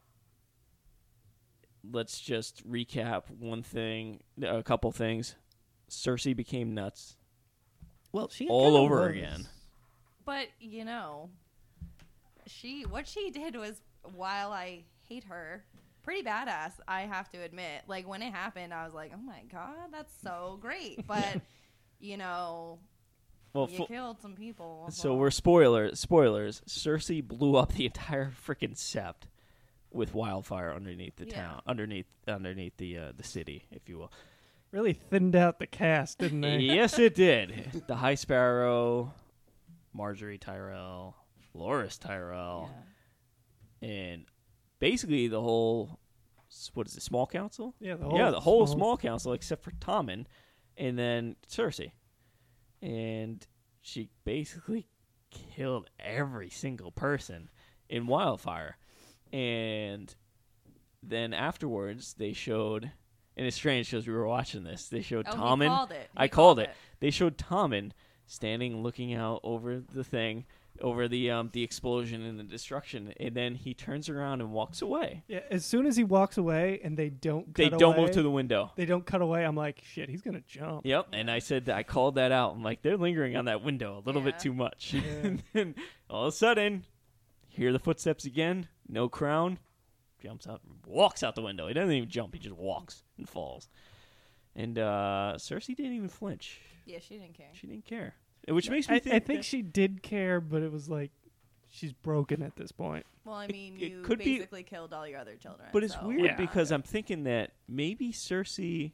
let's just recap one thing, a couple things. Cersei became nuts Well, she all kinda over was. again. But you know, she what she did was, while I hate her, pretty badass. I have to admit. Like when it happened, I was like, "Oh my god, that's so great!" But you know, Well, you fu- killed some people. so we're spoilers. Spoilers. Cersei blew up the entire freaking sept with wildfire underneath the Yeah. town, underneath underneath the uh, the city, if you will. Really thinned out the cast, didn't they? Yes, it did. The High Sparrow, Marjorie Tyrell, Loras Tyrell, and basically the whole, what is it, small council? Yeah, the whole yeah, the whole small- small council except for Tommen, and then Cersei. and she basically killed every single person in Wildfire. And then afterwards, they showed, and it's strange because we were watching this, they showed Oh, he Tommen. called it. He I called called it. it. They showed Tommen standing looking out over the thing, over the um the explosion and the destruction, and then he turns around and walks away. Yeah, as soon as he walks away and they don't They cut don't away, move to the window. They don't cut away. I'm like, shit, he's gonna jump. Yep, and I said that I called that out. I'm like, they're lingering on that window a little bit Yeah. too much. And then all of a sudden, hear the footsteps again. No crown. Jumps out, walks out the window. He doesn't even jump. He just walks and falls. And uh, Cersei didn't even flinch. Yeah, she didn't care. She didn't care, which makes me I, think. I think that- she did care, but it was like she's broken at this point. Well, I mean, it you could be- basically killed all your other children. But it's so- weird Yeah. because I'm thinking that maybe Cersei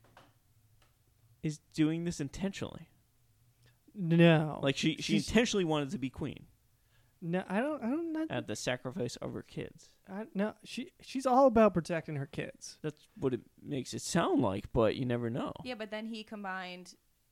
is doing this intentionally. No, Like she, she She's- intentionally wanted to be queen no, I don't, I don't, not, at the sacrifice of her kids. I, no, she, she's all about protecting her kids. That's what it makes it sound like, but you never know. Yeah, but then he combined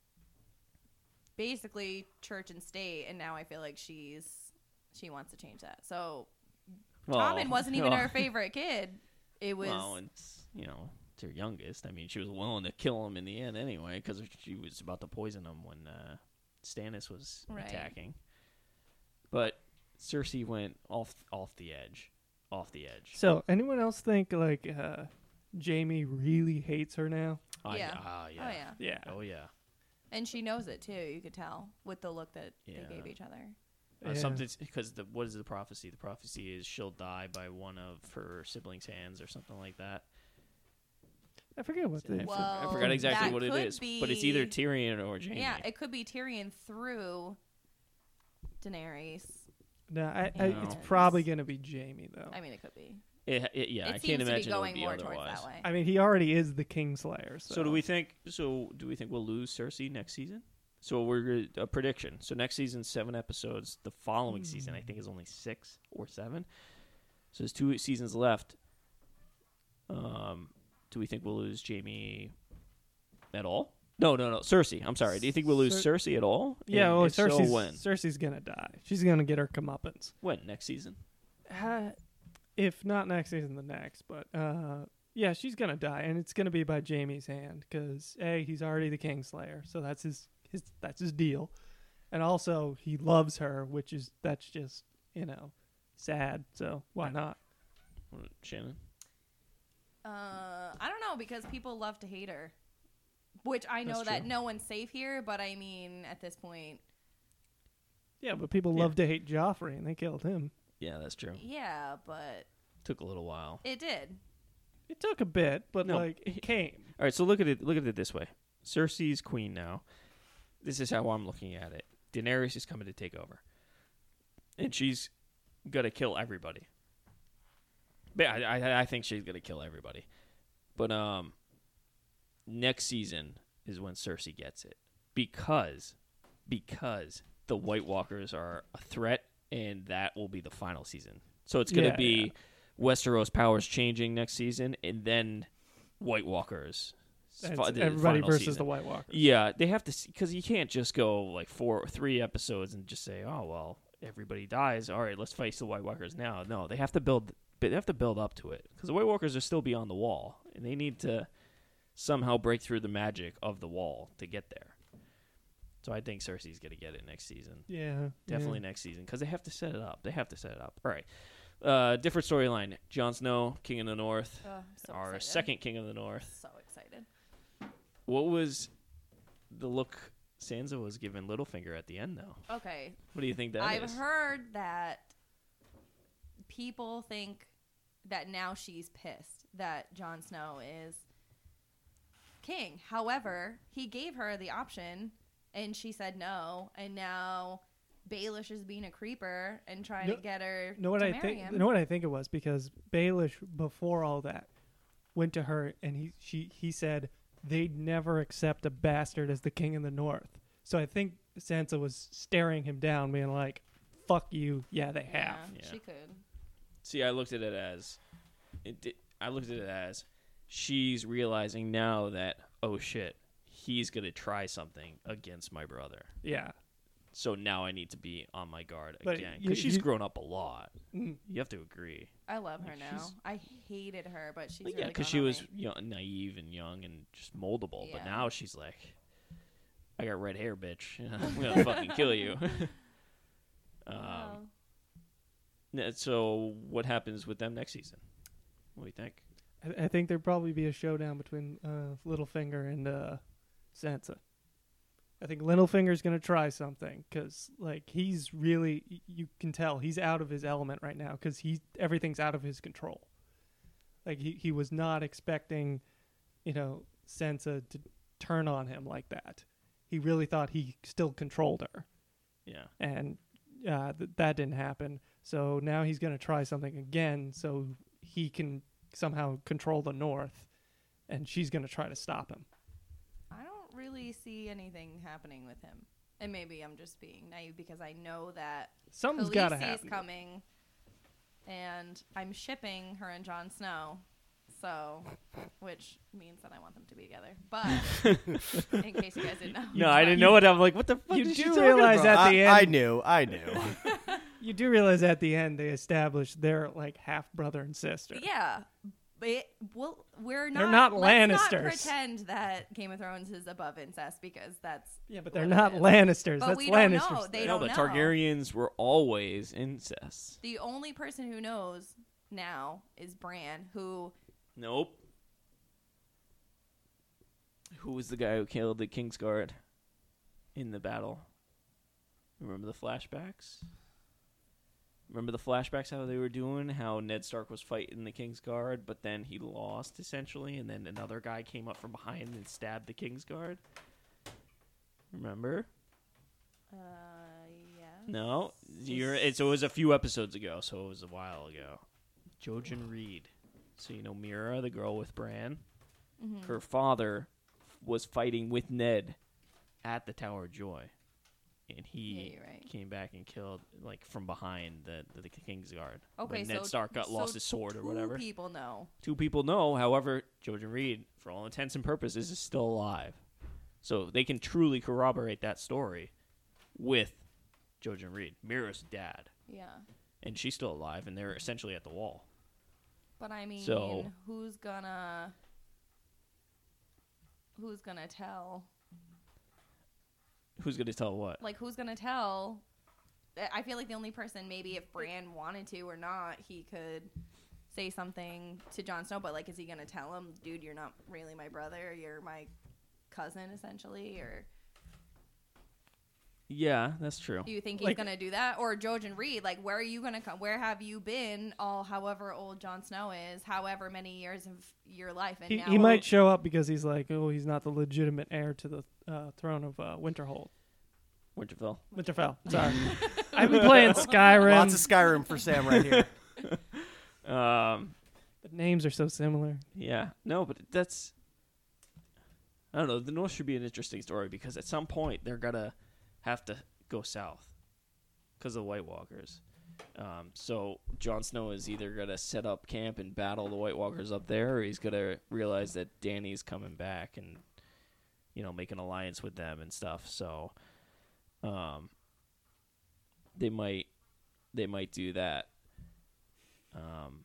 basically church and state, and now I feel like she's she wants to change that. So Well, Tommen wasn't even well, her favorite kid. It was Well, it's you know it's her youngest. I mean, she was willing to kill him in the end anyway because she was about to poison him when uh, Stannis was Right. attacking. But Cersei went off off the edge, off the edge. So, anyone else think like uh, Jamie really hates her now? Ah, yeah. Ah, yeah. Oh yeah. Yeah, Oh yeah. And she knows it too. You could tell with the look that Yeah. they gave each other. Uh, Yeah. Something because the what is the prophecy? The prophecy is she'll die by one of her siblings' hands or something like that. I forget what I, the. for- Well, I forgot exactly that what it could is, but it's either be- Tyrion or Jaime. Yeah, it could be Tyrion through Daenerys. No, I, I, No. it's probably gonna be Jamie though. I mean, it could be. It- it- yeah, it I seems can't to imagine be going it would be more otherwise. towards that way. I mean, he already is the Kingslayer. So, So do we think? So do we think we'll lose Cersei next season? So we're a prediction. So next season seven episodes. The following season I think is only six or seven. So there's two seasons left. Um, do we think we'll lose Jaime at all? No, no, no. Cersei. I'm sorry. Do you think we'll lose Cer- Cersei at all? Yeah, And well, if so, Cersei's, when? Cersei's gonna die. She's gonna get her comeuppance. When next season? Uh, if not next season, the next. But uh, yeah, she's gonna die, and it's gonna be by Jamie's hand because a he's already the Kingslayer, so that's his his that's his deal, and also he loves her, which is that's just you know sad. So why not? What, Shannon? Uh, I don't know because people love to hate her, which I know That's that true. no one's safe here. But I mean, at this point, Yeah, but people Yeah. love to hate Joffrey, and they killed him. Yeah, that's true. yeah, but Took a little while. it did. It took a bit, but No. like it came. All right, so look at it. Look at it this way: Cersei's queen now. This is how I'm looking at it. Daenerys is coming to take over, and she's gonna kill everybody. But I, I, I think she's gonna kill everybody. But um, next season is when Cersei gets it because because the White Walkers are a threat, and that will be the final season. So it's gonna Yeah, be yeah. Westeros powers changing next season, and then White Walkers. That's fi- the everybody final versus season. the White Walkers. Yeah, they have to because you can't just go like four or three episodes and just say, "Oh well, everybody dies. All right, let's face the White Walkers now." No, they have to build. They have to build up to it because the White Walkers are still beyond the wall, and they need to somehow break through the magic of the wall to get there. So I think Cersei's gonna get it next season. Yeah, Definitely yeah. next season because they have to set it up. They have to set it up. All right. Uh, different storyline. Jon Snow, King of the North, Oh, I'm so our excited. second King of the North. So excited. What was the look Sansa was giving Littlefinger at the end, though? Okay, What do you think that I've is? heard that people think that now she's pissed that Jon Snow is king. However, he gave her the option, and she said no, and now Baelish is being a creeper and trying No- to get her know what to I marry think? him. You know what I think it was because Baelish before all that went to her and he she he said they'd never accept a bastard as the king of the North. So I think Sansa was staring him down, being like, "Fuck you, yeah, they have." Yeah, Yeah. she could. See, I looked at it as, it. Did, I looked at it as, she's realizing now that oh shit, he's going to try something against my brother. Yeah. So now I need to be on my guard But again. you- Because she's you- grown up a lot. Mm. You have to agree. I love her Like, now. she's- I hated her, but she's Well, yeah, really because grown she on was me. young, naive and young and just moldable. But Yeah. now she's like, I got red hair, bitch. I'm going to fucking kill you. um, Wow. n- So what happens with them next season? What do you think? I, I think there'd probably be a showdown between uh, Littlefinger and uh, Sansa. I think Littlefinger's going to try something because, like, he's really, y- you can tell he's out of his element right now because he everything's out of his control. Like, he, he was not expecting, you know, Sansa to turn on him like that. He really thought he still controlled her. Yeah. And uh, th- that didn't happen. So now he's going to try something again so he can somehow control the North, and she's going to try to stop him. I don't really see anything happening with him. And maybe I'm just being naive because I know that Something's gotta Khaleesi happen. is coming, and I'm shipping her and Jon Snow. So, which means that I want them to be together. But in case you guys didn't know, No, I didn't know it. I'm like, what the fuck You is she do talking realize about? at the I, I end, knew, I knew. you do realize at the end they established they're like half brother and sister. yeah. But well, we're not. They're not let's Lannisters. Not pretend that Game of Thrones is above incest because that's Yeah, but they're what it not is. Lannisters. But That's we don't Lannisters. know. They No, don't the know. Targaryens were always incest. The only person who knows now is Bran, who Nope. Who was the guy who killed the Kingsguard in the battle? Remember the flashbacks? Remember the flashbacks, how they were doing? How Ned Stark was fighting the Kingsguard, but then he lost, essentially, and then another guy came up from behind and stabbed the Kingsguard? Remember? uh yeah. No? You're, it's, it was a few episodes ago, so it was a while ago. Jojen Reed. So you know Mira, the girl with Bran? Mm-hmm. Her father was fighting with Ned at the Tower of Joy. And he Yeah, you're right. came back and killed, like, from behind the, the, the Kingsguard. Okay, when so Ned Stark got so lost his sword or two whatever. people know. Two people know. However, Jojen Reed, for all intents and purposes, is still alive. So they can truly corroborate that story with Jojen Reed, Mira's dad. Yeah. And she's still alive, and they're essentially at the wall. But I mean, So- who's gonna who's gonna tell? Who's going to tell what? Like, who's gonna tell? I feel like the only person, maybe if Bran wanted to or not, he could say something to Jon Snow. But like, is he gonna tell him, dude, you're not really my brother, you're my cousin, essentially? Or Yeah, that's true. do you think he's Like- gonna do that? Or Jojen Reed, like, where are you gonna come? Where have you been all however old Jon Snow is, however many years of your life? And He, now he might show up because he's like, oh, he's not the legitimate heir to the uh, throne of uh, Winterhold. Winterfell. Winterfell. Sorry. I've been playing Skyrim. Lots of Skyrim for Sam right here. Um, The names are so similar. yeah. No, but that's... I don't know. The North should be an interesting story because at some point they're going to have to go south because of the White Walkers. Um, so Jon Snow is either going to set up camp and battle the White Walkers up there, or he's going to realize that Dany's coming back and, you know, make an alliance with them and stuff. So um, they might they might do that. Um,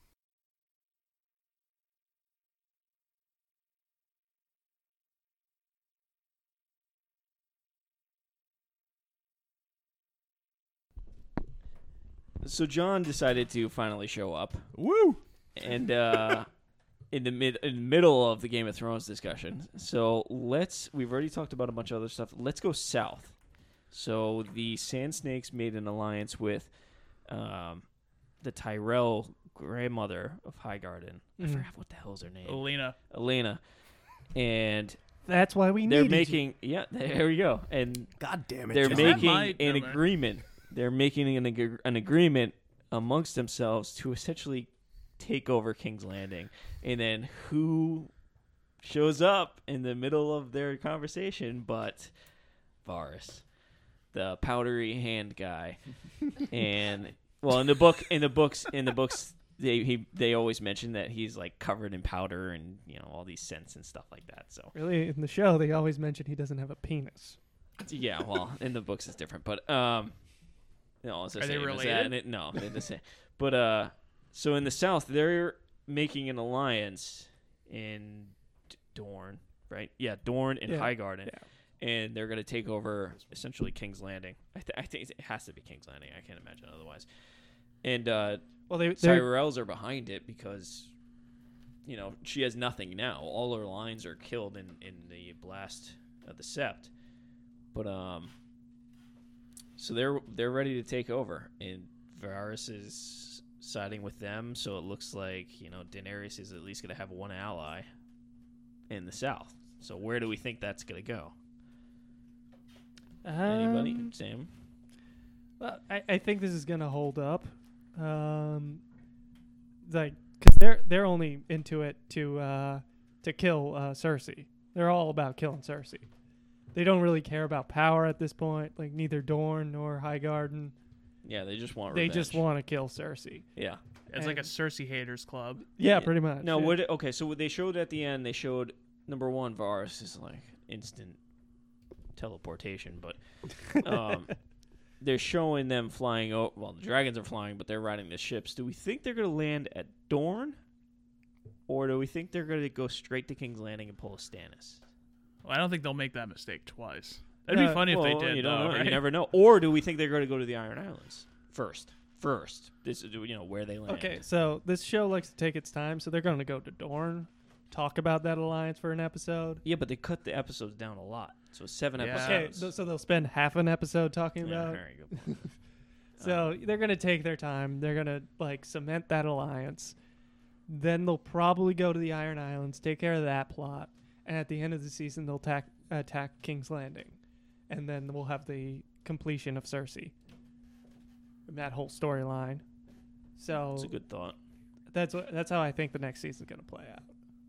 So John decided to finally show up. Woo! And uh, in the mid in middle of the Game of Thrones discussion. So let's we've already talked about a bunch of other stuff. Let's go south. So the Sand Snakes made an alliance with um, the Tyrell grandmother of Highgarden. I Mhm. forgot what the hell's her name. Elena. Elena. And That's why we they're need making yeah, there we go. And God damn it. they're John. making my an number? agreement. They're making an, ag- an agreement amongst themselves to essentially take over King's Landing. And then who shows up in the middle of their conversation but Varys, the powdery hand guy. And well, in the book, in the books, in the books, they he they always mention that he's like covered in powder and you know all these scents and stuff like that. So Really, in the show, they always mention he doesn't have a penis. yeah, well, in the books it's different, but um, no, it's the Are they same as related? that. And it, no, they're the same. But uh, so in the South, they're making an alliance in D- Dorne, right? Yeah, Dorne and Yeah, Highgarden, yeah. and they're going to take over essentially King's Landing. I, th- I think it has to be King's Landing. I can't imagine otherwise. And uh, Well, they they're- Tyrells are behind it because, you know, she has nothing now. All her lines are killed in, in the blast of the Sept. But um, so they're they're ready to take over, and Varys is siding with them. So it looks like you know Daenerys is at least going to have one ally in the South. So where do we think that's going to go? Anybody? Um, Sam? Well, I, I think this is gonna hold up, um, like because they're they're only into it to uh, to kill uh, Cersei. They're all about killing Cersei. They don't really care about power at this point. Like neither Dorne nor Highgarden. Yeah, they just want. They Revenge. just want to kill Cersei. Yeah. It's like a And- Cersei haters club. Yeah, pretty much. No, yeah. what? Okay, so what they showed at the end, they showed number one, Varys is like instant teleportation, but um, they're showing them flying. Oh, well, the dragons are flying, but they're riding the ships. Do we think they're going to land at Dorne, or do we think they're going to go straight to King's Landing and pull a Stannis? Well, I don't think they'll make that mistake twice. That'd Uh, be funny Well, if they did. You don't though, know. right? You never know. Or do we think they're going to go to the Iron Islands first? First, this is you know where they land. Okay, so this show likes to take its time, so they're going to go to Dorne, talk about that alliance for an episode. Yeah, but they cut the episodes down a lot. So seven Yeah. episodes. Okay, th- so they'll spend half an episode talking Yeah, about. there you go. So they're gonna take their time. They're gonna like cement that alliance. Then they'll probably go to the Iron Islands, take care of that plot, and at the end of the season they'll attack attack King's Landing, and then we'll have the completion of Cersei. And that whole storyline. So It's a good thought. that's what that's how I think the next season's gonna play out.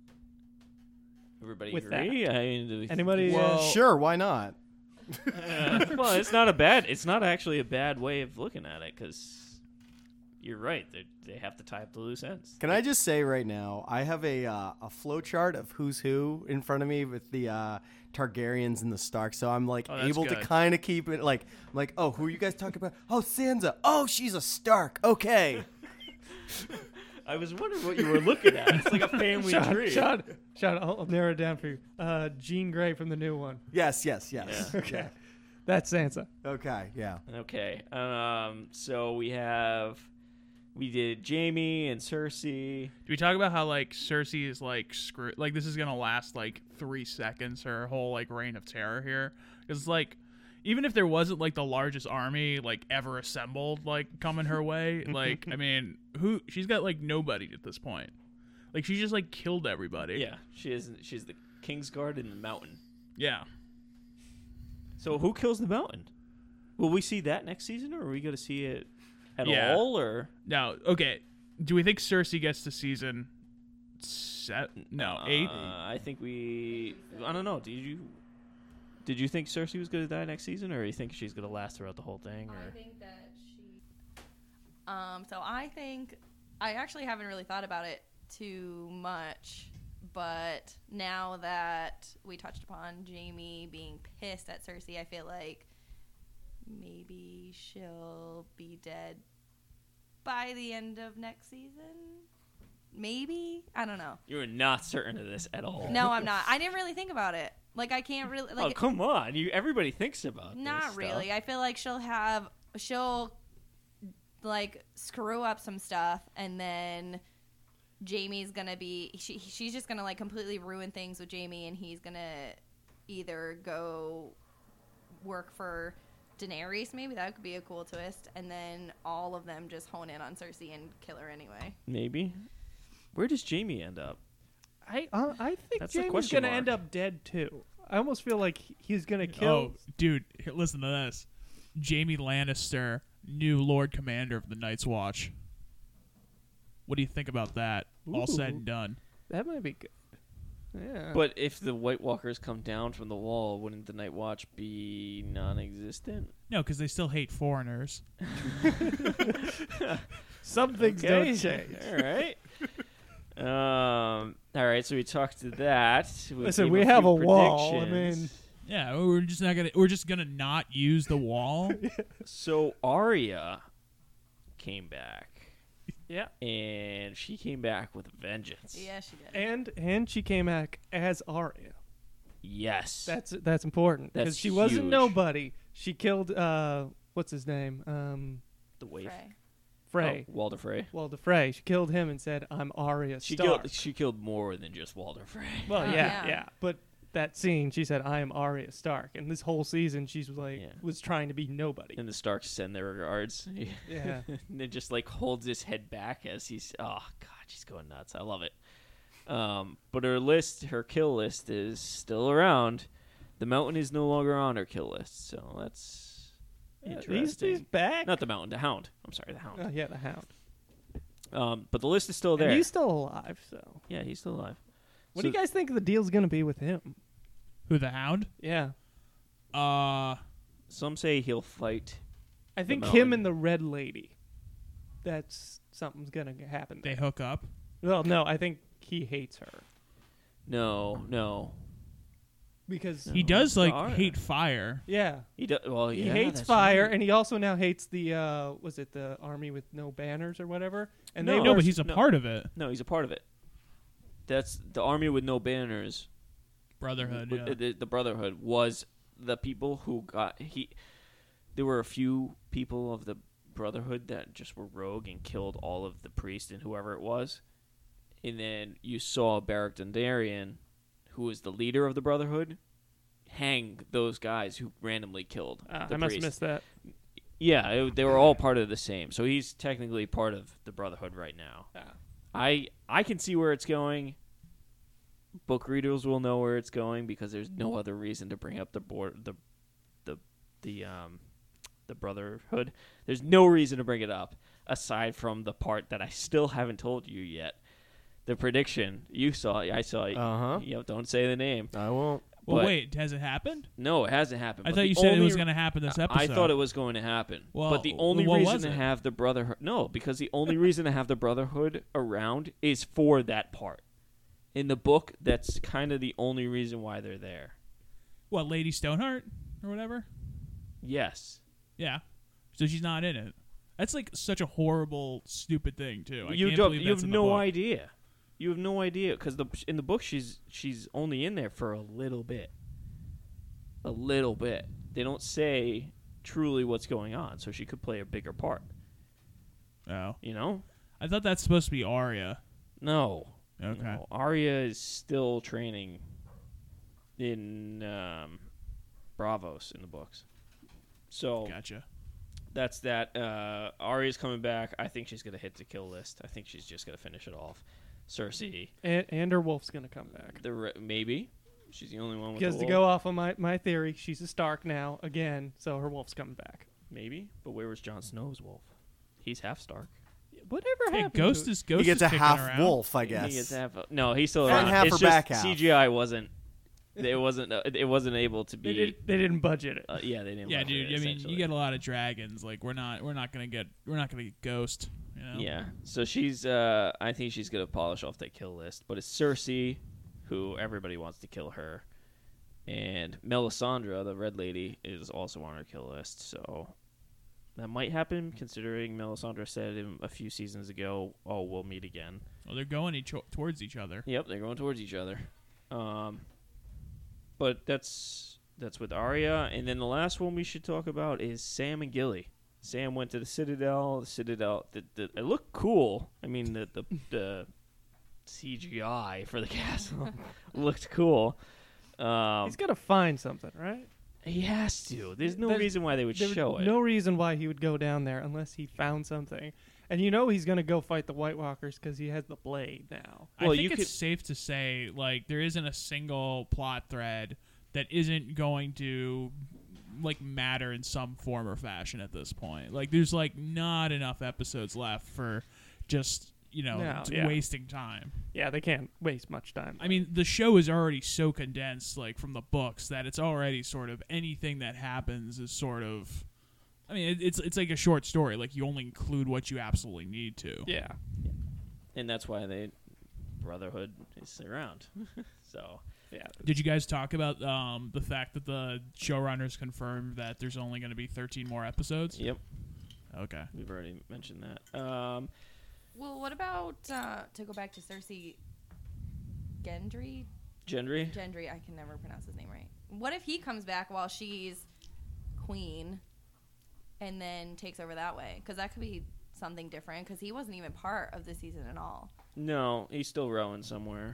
Everybody With agree? that. I mean, do we Anybody? Well, uh, Sure, why not? well, it's not a bad. It's not actually a bad way of looking at it because you're right. They they have to tie up the loose ends. Can I just say right now, I have a uh, a flow chart of who's who in front of me with the uh, Targaryens and the Starks, so I'm like Oh, that's able to good. kind of keep it like I'm like, oh, who are you guys talking about? Oh, Sansa. Oh, she's a Stark. Okay. I was wondering what you were looking at. It's like a family Sean, tree. Sean, Sean, I'll, I'll narrow it down for you. Uh, Jean Grey from the new one. Yes, yes, yes. Yeah. Okay, that's Sansa. Okay, yeah. Okay. Um. So we have we did Jaime and Cersei. Do we talk about how like Cersei is like screw like this is gonna last like three seconds her whole like reign of terror here? Because like even if there wasn't like the largest army like ever assembled like coming her way, like I mean who she's got like nobody at this point. Like she just like killed everybody. Yeah, she is. She's the Kingsguard in the mountain. Yeah. So who kills the mountain? Will we see that next season, or are we going to see it at Yeah. all? Or Now, okay. Do we think Cersei gets to season seven? No, eight. Uh, I think we. I don't know. Did you? Did you think Cersei was going to die next season, or you think she's going to last throughout the whole thing? Or I think that she. Um. So I think I actually haven't really thought about it too much, but now that we touched upon Jaime being pissed at Cersei, I feel like maybe she'll be dead by the end of next season. Maybe I don't know. you were not certain of this at all. No, I'm not. I didn't really think about it. Like I can't really. Like, oh come on! You everybody thinks about this Not stuff. really. I feel like she'll have she'll like screw up some stuff, and then Jaime's gonna be she she's just gonna like completely ruin things with Jaime, and he's gonna either go work for Daenerys. Maybe that could be a cool twist, and then all of them just hone in on Cersei and kill her anyway. Maybe. Where does Jaime end up? I uh, I think That's the Jaime's question gonna mark. end up dead too. I almost feel like he- he's gonna kill. Oh, dude, here, listen to this. Jaime Lannister, new Lord Commander of the Night's Watch. What do you think about that? All said Ooh. and done. That might be good. Yeah. But if the White Walkers come down from the wall, wouldn't the Night Watch be non-existent? No, because they still hate foreigners. Some things Okay. don't change. All right. Um. All right. So we talked to that. We Listen, gave we a have few a wall. I predictions. mean, Yeah, we're just not gonna. We're just gonna not use the wall. So Arya came back, yeah. and she came back with a vengeance. Yeah, she did. And and she came back as Arya. Yes. That's that's important because That's she wasn't huge. nobody. She killed uh, what's his name? Um, the waif. Frey. Frey. Oh, Walder Frey. Walder Frey. She killed him and said, "I'm Arya She Stark." killed. She killed more than just Walder Frey. Well, Oh, yeah, yeah. yeah, But that scene, she said, "I am Arya Stark," and this whole season, she's like Yeah. was trying to be nobody. And the Starks send their regards. Yeah. And it just like holds his head back as he's. Oh God, she's going nuts. I love it. Um, but her list, her kill list, is still around. The Mountain is no longer on her kill list, so that's Yeah, interesting. he's, he's back. Not the Mountain, the Hound. I'm sorry, the Hound. Oh, yeah, the Hound. Um, but the list is still there. And he's still alive. So, yeah, he's still alive. what So- do you guys think the deal's gonna be with him? Who, the Hound? Yeah, Uh, Some say he'll fight. I think Mountain. him and the Red Lady. That's something's gonna happen. they there. hook up. Well, no, I think he hates her No, no. because He does like Arya. hate fire. yeah, He do, well, he yeah, hates that's fire, right. and he also now hates the uh, was it the army with no banners or whatever? And they No. No, were but he's a no. part of it. No, he's a part of it. That's the army with no banners. Brotherhood. With- Yeah. the, the Brotherhood was the people who got he. There were a few people of the Brotherhood that just were rogue and killed all of the priests and whoever it was, and then you saw Beric Dondarrion, who was the leader of the Brotherhood, hang those guys who randomly killed uh, the I must priests. have missed that. Yeah, it, they were all part of the same. So he's technically part of the Brotherhood right now. Ah. I I can see where it's going. Book readers will know where it's going because there's no other reason to bring up the board the the the um the Brotherhood. There's no reason to bring it up aside from the part that I still haven't told you yet. The prediction you saw, I saw. Uh-huh. You know, don't say the name. I won't. Well, but- wait, has it happened? No, it hasn't happened. I but thought the you said it only- was going to happen this episode. I thought it was going to happen. Well, but the only what reason was to it? have the Brotherhood no, because the only reason to have the Brotherhood around is for that part. In the book, that's kind of the only reason why they're there. What, Lady Stoneheart or whatever? Yes. Yeah. So she's not in it. That's like such a horrible, stupid thing too. I you can't don't believe you that's have in the no book. idea. You have no idea because the in the book she's she's only in there for a little bit. A little bit. They don't say truly what's going on, so she could play a bigger part. Oh, You know? I thought that's supposed to be Arya. No. Okay. No, Arya is still training in um, Bravos in the books. So Gotcha. that's that. Uh, Arya's coming back. I think she's going to hit the kill list. I think she's just going to finish it off. Cersei, And, and her wolf's gonna come back. the re- maybe she's the only one with Because the to wolf. go off of my, my theory, she's a Stark now again, so her wolf's coming back. Maybe, but where was Jon Snow's wolf? He's half Stark. Whatever Hey, happened? Ghost to is Ghost He gets is a kicking half around. wolf, I He guess. gets half. No, he's still And around. half it's her just back half. C G I wasn't. It wasn't. Uh, it wasn't able to They, be. did, they didn't budget it. Uh, yeah, they didn't. Yeah, budget dude. it, I mean, essentially. you get a lot of dragons. Like we're not, we're not gonna get, we're not gonna get Ghost. You know? Yeah. So she's uh I think she's gonna polish off that kill list. But it's Cersei, who everybody wants to kill her. And Melisandre, the Red Lady, is also on her kill list, so that might happen considering Melisandre said in a few seasons ago, oh, we'll meet again. Well, they're going each towards each other. Yep, they're going towards each other. Um but that's that's with Arya, and then the last one we should talk about is Sam and Gilly. Sam went to the Citadel. The Citadel, the, the, it looked cool. I mean, the the, the C G I for the castle looked cool. Um, He's got to find something, right? he has to. There's no There's- reason why they would There show was it. no reason why he would go down there unless he found something. And you know he's going to go fight the White Walkers because he has the blade now. I Well, think you it's could- safe to say like there isn't a single plot thread that isn't going to like matter in some form or fashion at this point. Like there's like not enough episodes left for just, you know, No, t- yeah. wasting time. Yeah, they can't waste much time. I mean, the show is already so condensed like from the books that it's already sort of anything that happens is sort of I mean, it, it's it's like a short story. Like you only include what you absolutely need to. Yeah. And that's why they Brotherhood is around. So yeah. Did you guys talk about um, the fact that the showrunners confirmed that there's only going to be thirteen more episodes? Yep. Okay. We've already mentioned that. Um, Well, what about uh, to go back to Cersei Gendry? Gendry? Gendry, I can never pronounce his name right. What if he comes back while she's queen and then takes over that way? Because that could be something different because he wasn't even part of the season at all. No, he's still rowing somewhere.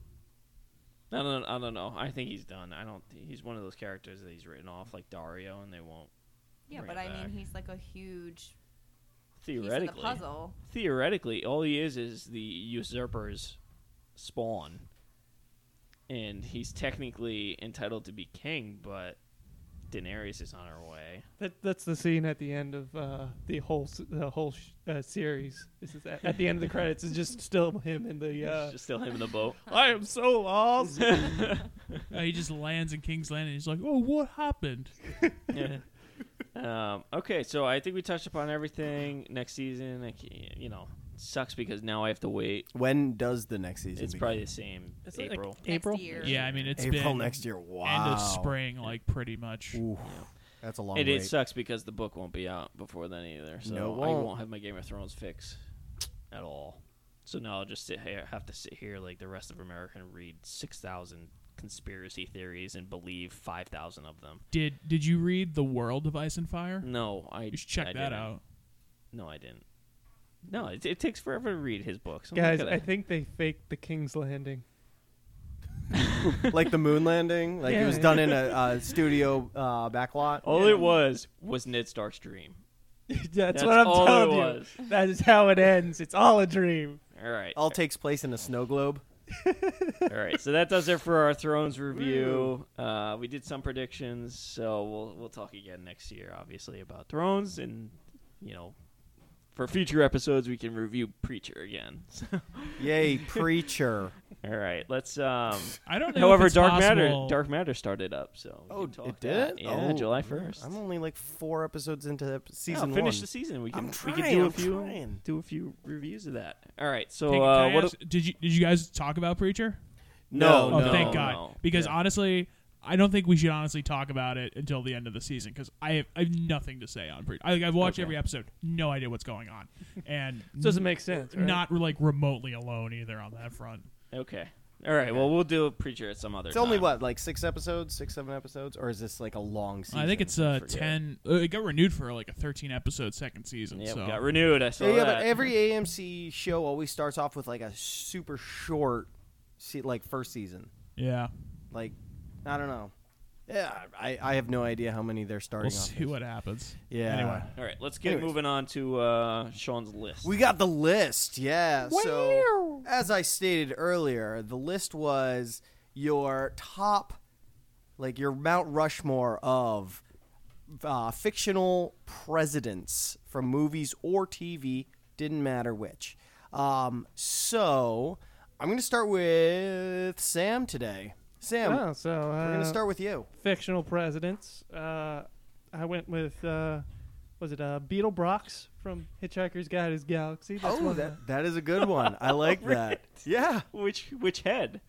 I don't. I don't know. I think he's done. I don't. He's one of those characters that he's written off like Dario, and they won't. Yeah, bring but it I back. mean, he's like a huge theoretically piece of the puzzle. Theoretically, all he is is the usurper's spawn, and he's technically entitled to be king, but Daenerys is on her way. That that's the scene at the end of uh, the whole s- the whole sh- uh, series. This is at, at the end of the credits is just still him in the. Uh, It's just still him in the boat. I am so lost. Uh, he just lands in King's Landing. He's like, "Oh, what happened?" Yeah. Um, okay, so I think we touched upon everything. Next season, like, you know, sucks because now I have to wait. When does the next season It's begin? probably the same Is it, like, April. April? Next year. Yeah, I mean it's April been next year. Wow. end of spring, like pretty much. Ooh, that's a long And wait. it sucks because the book won't be out before then either. So No, it I won't. won't have my Game of Thrones fix at all. So now I'll just sit here, have to sit here like the rest of America and read six thousand conspiracy theories and believe five thousand of them. Did Did you read The World of Ice and Fire? No, I. You should check I that didn't. out. No, I didn't. No, it, it takes forever to read his books. I'm Guys, not gonna- I think they faked the King's Landing. Like the moon landing, like it Yeah, was yeah. done in a, a studio uh, backlot. all it was was Ned Stark's dream. That's, That's what I'm all telling it you. was. That is how it ends. It's all a dream. All right. All takes place in a snow globe. All right, so that does it for our Thrones review. Uh, we did some predictions, so we'll we'll talk again next year, obviously, about Thrones, and you know, for future episodes we can review Preacher again. Yay, preacher! All right, let's. Um, I don't know. however, if it's Dark possible. Matter Dark Matter started up, so we Oh, can talk it did that. it? Yeah, Oh, July first. I'm only like four episodes into ep- Yeah, season finish one. the season. We I'm can trying, we can do a I'm few trying. do a few reviews of that. All right, so Can- can uh, I what? ask- did you Did you guys talk about Preacher? No, Oh, no, thank God. no. Because Yeah. honestly, I don't think we should honestly talk about it until the end of the season because I have, I have nothing to say on Preacher. I, I've watched Okay. every episode, no idea what's going on, and Doesn't make sense, right? Not like remotely alone either on that front. Okay. All right. Well, we'll do a Preacher at some other It's time. only what, like six episodes, six, seven episodes, or is this like a long season? I think it's uh, forget. ten. Uh, it got renewed for like a thirteen episode second season. Yeah, so we got renewed. I saw Yeah, yeah, that. but every A M C show always starts off with like a super short, se- like first season. yeah, Like, I don't know. Yeah, I, I have no idea how many they're starting we'll off. see with. what happens. Yeah. Anyway, All right, let's get Anyways. moving on to uh, Sean's list. We got the list, yeah. So, as I stated earlier, the list was your top, like your Mount Rushmore of uh, fictional presidents from movies or T V, didn't matter which. Um, so, I'm going to start with Sam today. Sam, Oh, so uh, we're going to start with you. fictional presidents. Uh, I went with uh, was it uh, Beetle Brox from Hitchhiker's Guide to the Galaxy? That's Oh, one that, that is a good one. I like that. Yeah. Which which head?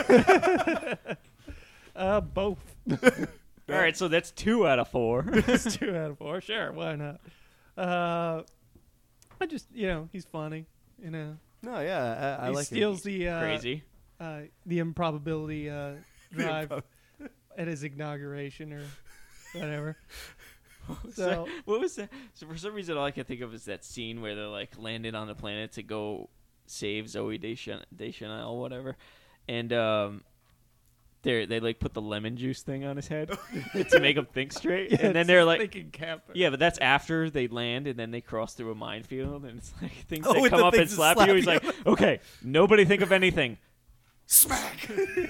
uh, both. All right, so that's two out of four. It's two out of four. Sure, why not? Uh, I just you know he's funny. You know No, yeah, I, I he like steals it. the uh, Crazy. uh, the improbability uh, drive at his inauguration or whatever. So What was that? So for some reason, all I can think of is that scene where they're like landed on the planet to go save Zoe Deschanel, Deschanel whatever, and um, they they like put the lemon juice thing on his head to make him think straight, yeah, and then it's they're his like, thinking cap. yeah, but that's after they land and then they cross through a minefield, and it's like things Oh, that with come the up and things that slap, slap you. He's you. like, okay, nobody think of anything. Smack.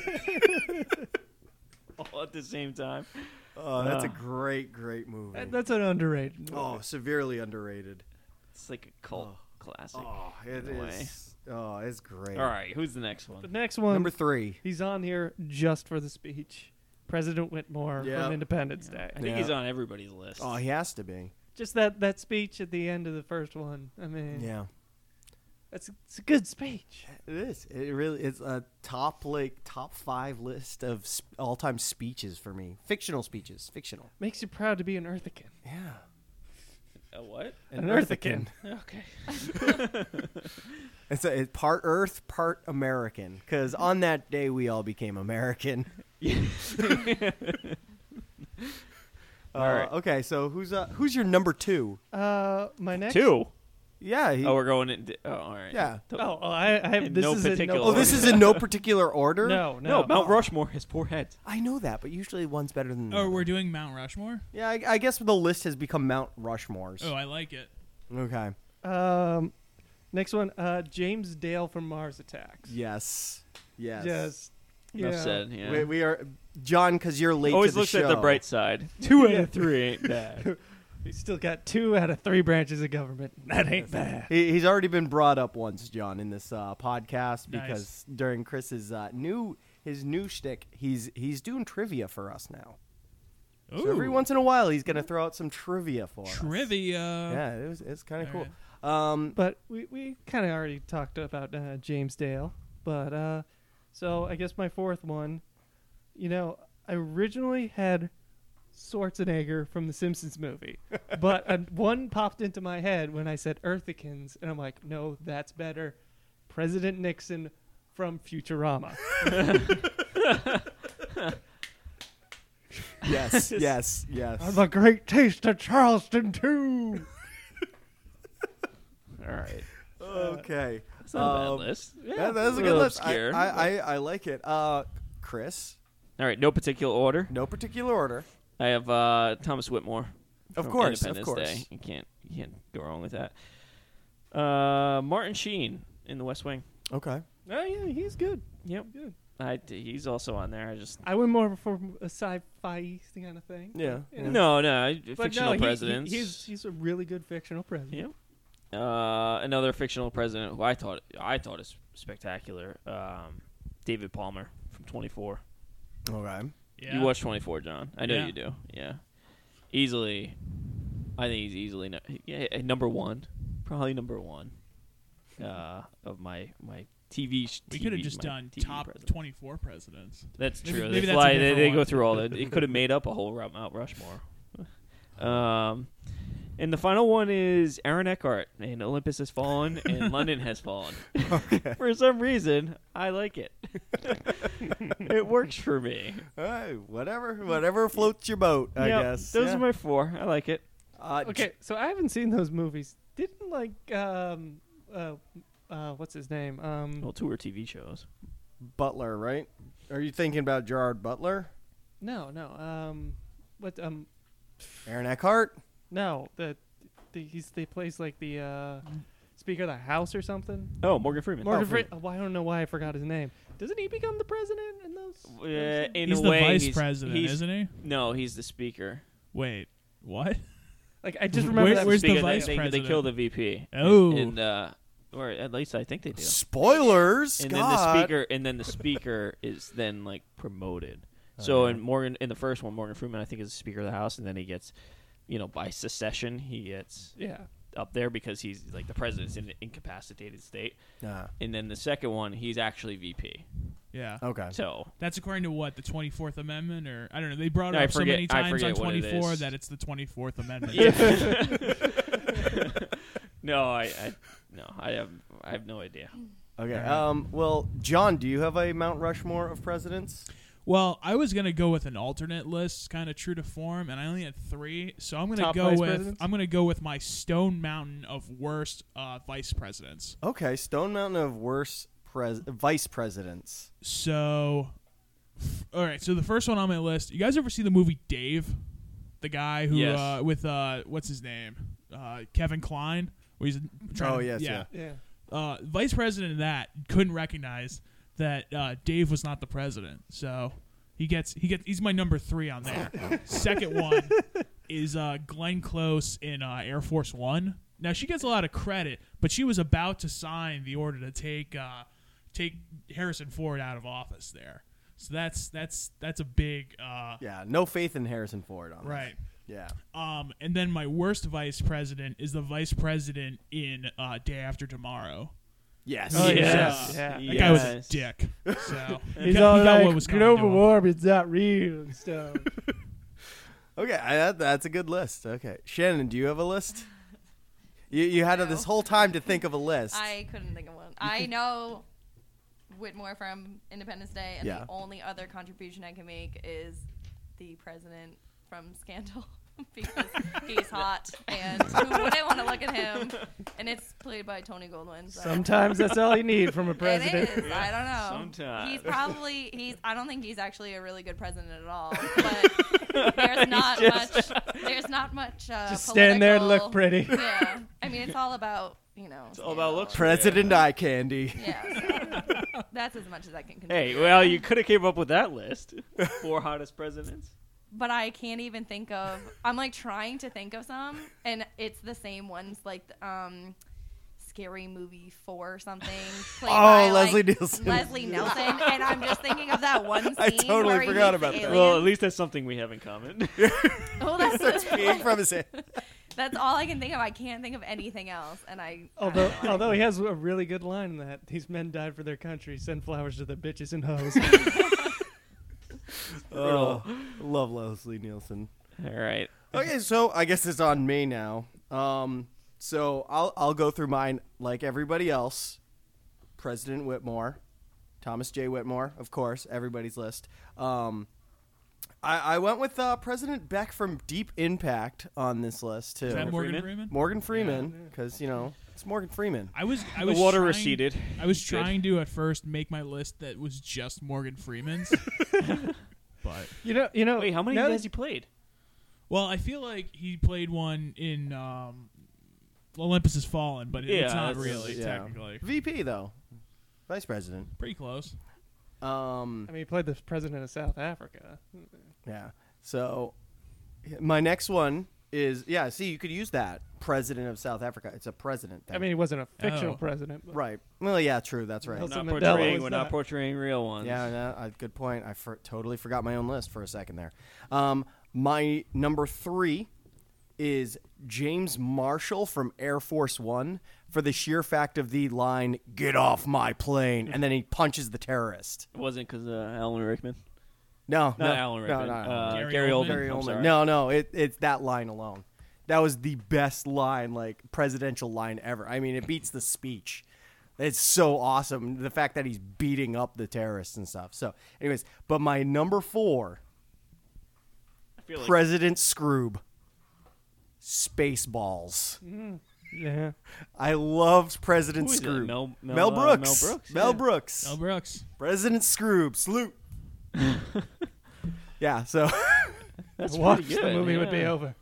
All at the same time. Oh, that's a Uh, great, great movie. That- that's an underrated. movie. Oh, severely underrated. It's like a cult classic. Oh, it in a way. is. Oh, it's great. All right, who's the next The one? next one, Number three. he's on here just for the speech. President Whitmore Yeah. from Independence Day. I think Yeah. he's on everybody's list. Oh, he has to be. just that, that speech at the end of the first one. I mean, Yeah. That's it's a good speech. It is. It really is a top like top five list of sp- all time speeches for me. Fictional speeches. Fictional. Makes you proud to be an Earthican. Yeah. A what? An, an Earthican. Okay. It's a it's part Earth, part American. Because on that day we all became American. uh, All right. Okay, so who's uh, who's your number two? Uh, my next Two. Yeah. He, Oh, we're going in. Oh, all right. Yeah. Oh, oh I, I have In this no is in particular no oh, this is in no particular order. No, No, no. Mount Rushmore has four heads. I know that, but usually one's better than the Oh, other. we're doing Mount Rushmore? Yeah, I, I guess the list has become Mount Rushmore's. Oh, I like it. Okay. Um, next one, uh, James Dale from Mars Attacks. Yes. Yes. Just Enough yeah. said. Yeah. We, we are John, because you're late. Always to the looks show. at the bright side. Two out of three ain't bad. We still got two out of three branches of government. That ain't bad. He, he's already been brought up once, John, in this uh, podcast Nice. because during Chris's uh, new his new shtick, he's he's doing trivia for us now. So every Ooh. once in a while, he's gonna throw out some trivia for us. Trivia. Yeah, it was, it's kind of All cool. Um, But we, we kind of already talked about uh, James Dale. But uh, so I guess my fourth one, you know, I originally had Schwarzenegger from the Simpsons movie, but uh, one popped into my head when I said Earthicans, and I'm like, no, that's better. President Nixon from Futurama. yes, yes, yes. I'm a great taste of Charleston too. All right. Okay, That's not a bad Um, list. yeah, that's a a good little list. I, obscure. I, I, I like it. Uh, Chris, All right. No particular order. no particular order. I have uh, Thomas Whitmore. Of from course, of Independence course. Day. You can't you can't go wrong with that. Uh, Martin Sheen in The West Wing. Okay. Oh yeah, he's good. Yep. Good. I, he's also on there. I just I went more for a sci-fi kind of thing. Yeah. You know. no no But fictional no, he- he- presidents. he's he's a really good fictional president. Yep. Uh, another fictional president who I thought I thought is spectacular. Um, David Palmer from twenty-four. Okay. Yeah. You watch twenty-four, John? I know Yeah. you do. Yeah. Easily, I think he's easily no, yeah, number one, probably number one uh, of my my T V. sh- We T V could have just my done T V top president. twenty-four presidents. That's Maybe- true. maybe they that's a fly. They, different they one. go through all that. It could have made up a whole Ru- Mount Rushmore. Um, and the final one is Aaron Eckhart. And Olympus has fallen, and London has fallen. For some reason, I like it. It works for me. Hey, whatever, whatever floats your boat, I Yep, guess. Those Yeah. are my four. I like it. Uh, Okay, so I haven't seen those movies. Didn't like um uh uh what's his name um Well, two are T V shows. Butler, right? Are you thinking about Gerard Butler? no no um what um Aaron Eckhart? no the, the he's they plays like the uh Speaker of the House or something. Oh, Morgan Freeman. Morgan Oh, Freeman. Oh, I don't know why I forgot his name. Doesn't he become the president in those? Uh, those in He's a the way, vice he's, president, he's- isn't he? No, he's the speaker. Wait, what? like I just remember Where- that. where's the Speaker, vice they, they, they president? kill the V P. Oh. and uh, or at least I think they do. Spoilers. And then the God. speaker, and then the speaker is then like promoted. So in Morgan, in the first one, Morgan Freeman, I think is the Speaker of the House, and then he gets, you know, by secession, he gets yeah. up there because he's like the president's in an incapacitated state. Ah, And then the second one, he's actually V P. Yeah. okay. So That's according to what, the twenty-fourth Amendment? Or I don't know. They brought it I up so forget- many I times on forget what it twenty-four is. that it's the twenty-fourth Amendment. no, I, I no, I have I have no idea. Okay. Um. Well, John, do you have a Mount Rushmore of presidents? Well, I was gonna go with an alternate list, kind of true to form, and I only had three, so I'm gonna Top go vice with presidents? I'm gonna go with my Stone Mountain of worst uh, vice presidents. Okay. Stone Mountain of worst pres- vice presidents. So, f- all right. So the first one on my list. You guys ever see the movie Dave? The guy who Yes. uh, with uh, what's his name? Uh, Kevin Kline. Where he's trying Oh, to- yes, yeah. Yeah. Uh, vice president of that couldn't recognize that uh, Dave was not the president, so he gets he gets he's my number three on there. Second one is uh, Glenn Close in uh, Air Force One. Now she gets a lot of credit, but she was about to sign the order to take uh, take Harrison Ford out of office there. So that's that's that's a big uh, Yeah. No faith in Harrison Ford on that. right. Yeah. Um, and then my worst vice president is the vice president in uh, Day After Tomorrow. Yes. Oh, yes. yeah. That yeah. guy was a Yes. dick. So he He's got, all he got like, what was coming to global him. warming's not real and stuff. Okay, I, that, that's a good list. Okay, Shannon, do you have a list? You you had No. this whole time to think of a list. I couldn't think of one. I know Whitmore from Independence Day, and Yeah. the only other contribution I can make is the president from Scandal because he's hot, and who wouldn't want to look at him? And it's played by Tony Goldwyn. So. Sometimes that's all you need from a It president. is. I don't know. Sometimes. He's probably he's. I don't think he's actually a really good president at all. But there's not just- much. There's not much. Uh, Just stand there and look political- pretty. Yeah. I mean, it's all about you know. It's all about looks. President Eye Candy. Yeah. So that's as much as I can contribute. Hey, well, you could have came up with that list. Four hottest presidents. But I can't even think of. I'm like trying to think of some, and it's the same ones like um, Scary Movie Four or something. Played Oh, by, Leslie like, Nielsen. Leslie Nelson, and I'm just thinking of that one scene. I totally where he forgot meets about the that. aliens. Well, at least that's something we have in common. Oh, that's Peeing from his hand. that's all I can think of. I can't think of anything else, and I. Although, I don't know. although he has a really good line in that these men died for their country, send flowers to their bitches and hoes. Oh, love Leslie Nielsen. All right. Okay, so I guess it's on me now. Um, so I'll I'll go through mine like everybody else. President Whitmore, Thomas J. Whitmore, of course, everybody's list. Um, I, I went with uh, President Beck from Deep Impact on this list too. Is that Morgan Freeman? Freeman? Morgan Freeman, because you know it's Morgan Freeman. I was I The was water trying, receded. I was Good. trying to at first make my list that was just Morgan Freeman's. But you know, you know. Wait, how many now has that- he played? well, I feel like he played one in um, Olympus Has Fallen, but Yeah, it's not that's- really yeah. technically. V P though, Vice President. Pretty close. Um, I mean, he played the president of South Africa. Yeah. So my next one is yeah. See, you could use that president of South Africa. It's a president. Thing. I mean, he wasn't a fictional Oh. president. But right. Well, yeah, true. That's right. Nelson Not Mandela portraying. was We're not that. portraying real ones. Yeah, no, uh, good point. I for, totally forgot my own list for a second there. Um, my number three is James Marshall from Air Force One for the sheer fact of the line "Get off my plane," and then he punches the terrorist. It wasn't because uh, Alan Rickman. No, Not no, Alan no, Rickman. no, no. Uh, Gary Gary Oldman? Oldman. Gary I'm Oldman. sorry. No, no, it, it's that line alone. That was the best line, like presidential line ever. I mean, it beats the speech. It's so awesome. The fact that he's beating up the terrorists and stuff. So, anyways, but my number four, I feel like President Scroob, Spaceballs. yeah. I loved President Who is that? Scroob. Mel- Mel- Mel uh, Brooks. Mel Brooks, Mel yeah. Brooks. Mel Brooks. President Scroob. Salute. Yeah. So. that's I watched pretty good. the movie yeah. would be over.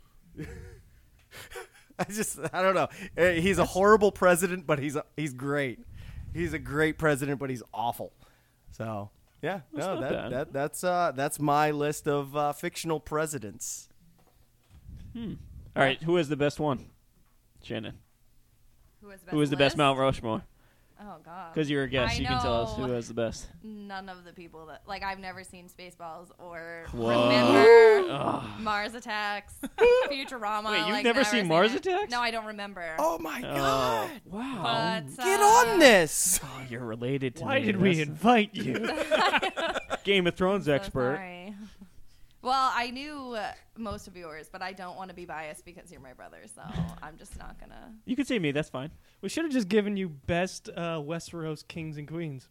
I just I don't know. Uh, He's a horrible president, but he's he's great. He's a great president, but he's awful. So yeah, That's no, not that, bad. that that's uh that's my list of uh, fictional presidents. All right, who is the best one? Shannon. Who is the best? Who is the best list? Mount Rushmore? Oh God. Because you're a guest, I you can tell us know who has the best. None of the people that like I've never seen Spaceballs or Whoa. remember Mars Attacks, Futurama. Wait, you've like, never seen Mars it. Attacks? No, I don't remember. Oh my Oh, god! wow. But, Get uh, on this. Oh, you're related to Why me. did we That's- invite you? Game of Thrones so expert. sorry. Well, I knew uh, most of yours, but I don't want to be biased because you're my brother, so I'm just not gonna. You can say me, that's fine. We should have just given you best uh, Westeros kings and queens.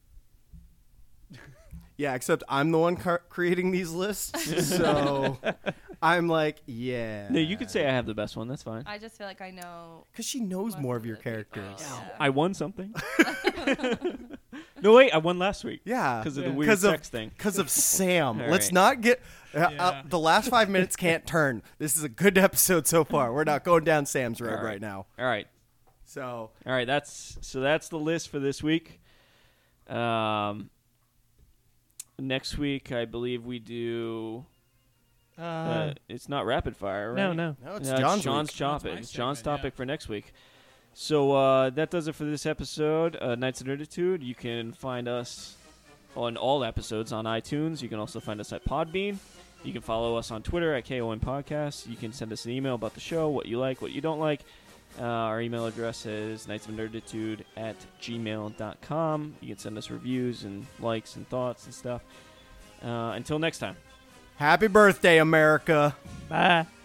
Yeah, except I'm the one car- creating these lists, so I'm like, yeah. No, you could say I have the best one, that's fine. I just feel like I know. because she knows most more of your the people. characters. Yeah. I won something. No, wait, I won last week. Yeah, Because of the Yeah. weird 'Cause of- sex thing. Because of Sam. All Let's right. not get. Uh, uh, Yeah. the last five minutes can't turn. This is a good episode so far. We're not going down Sam's road All right. right. now. All right. So, All right, that's so that's the list for this week. Um, next week, I believe we do. Uh, Uh, it's not rapid fire, right? no, no. no, it's Yeah, John's. John's week. topic. That's my It's John's segment, topic yeah. for next week. So uh, that does it for this episode, uh, Knights of Nerditude. You can find us on all episodes on iTunes. You can also find us at Podbean. You can follow us on Twitter at K O N Podcast. You can send us an email about the show, what you like, what you don't like. Uh, our email address is nights of nerditude at gmail dot com. You can send us reviews and likes and thoughts and stuff. Uh, until next time. Happy birthday, America. Bye.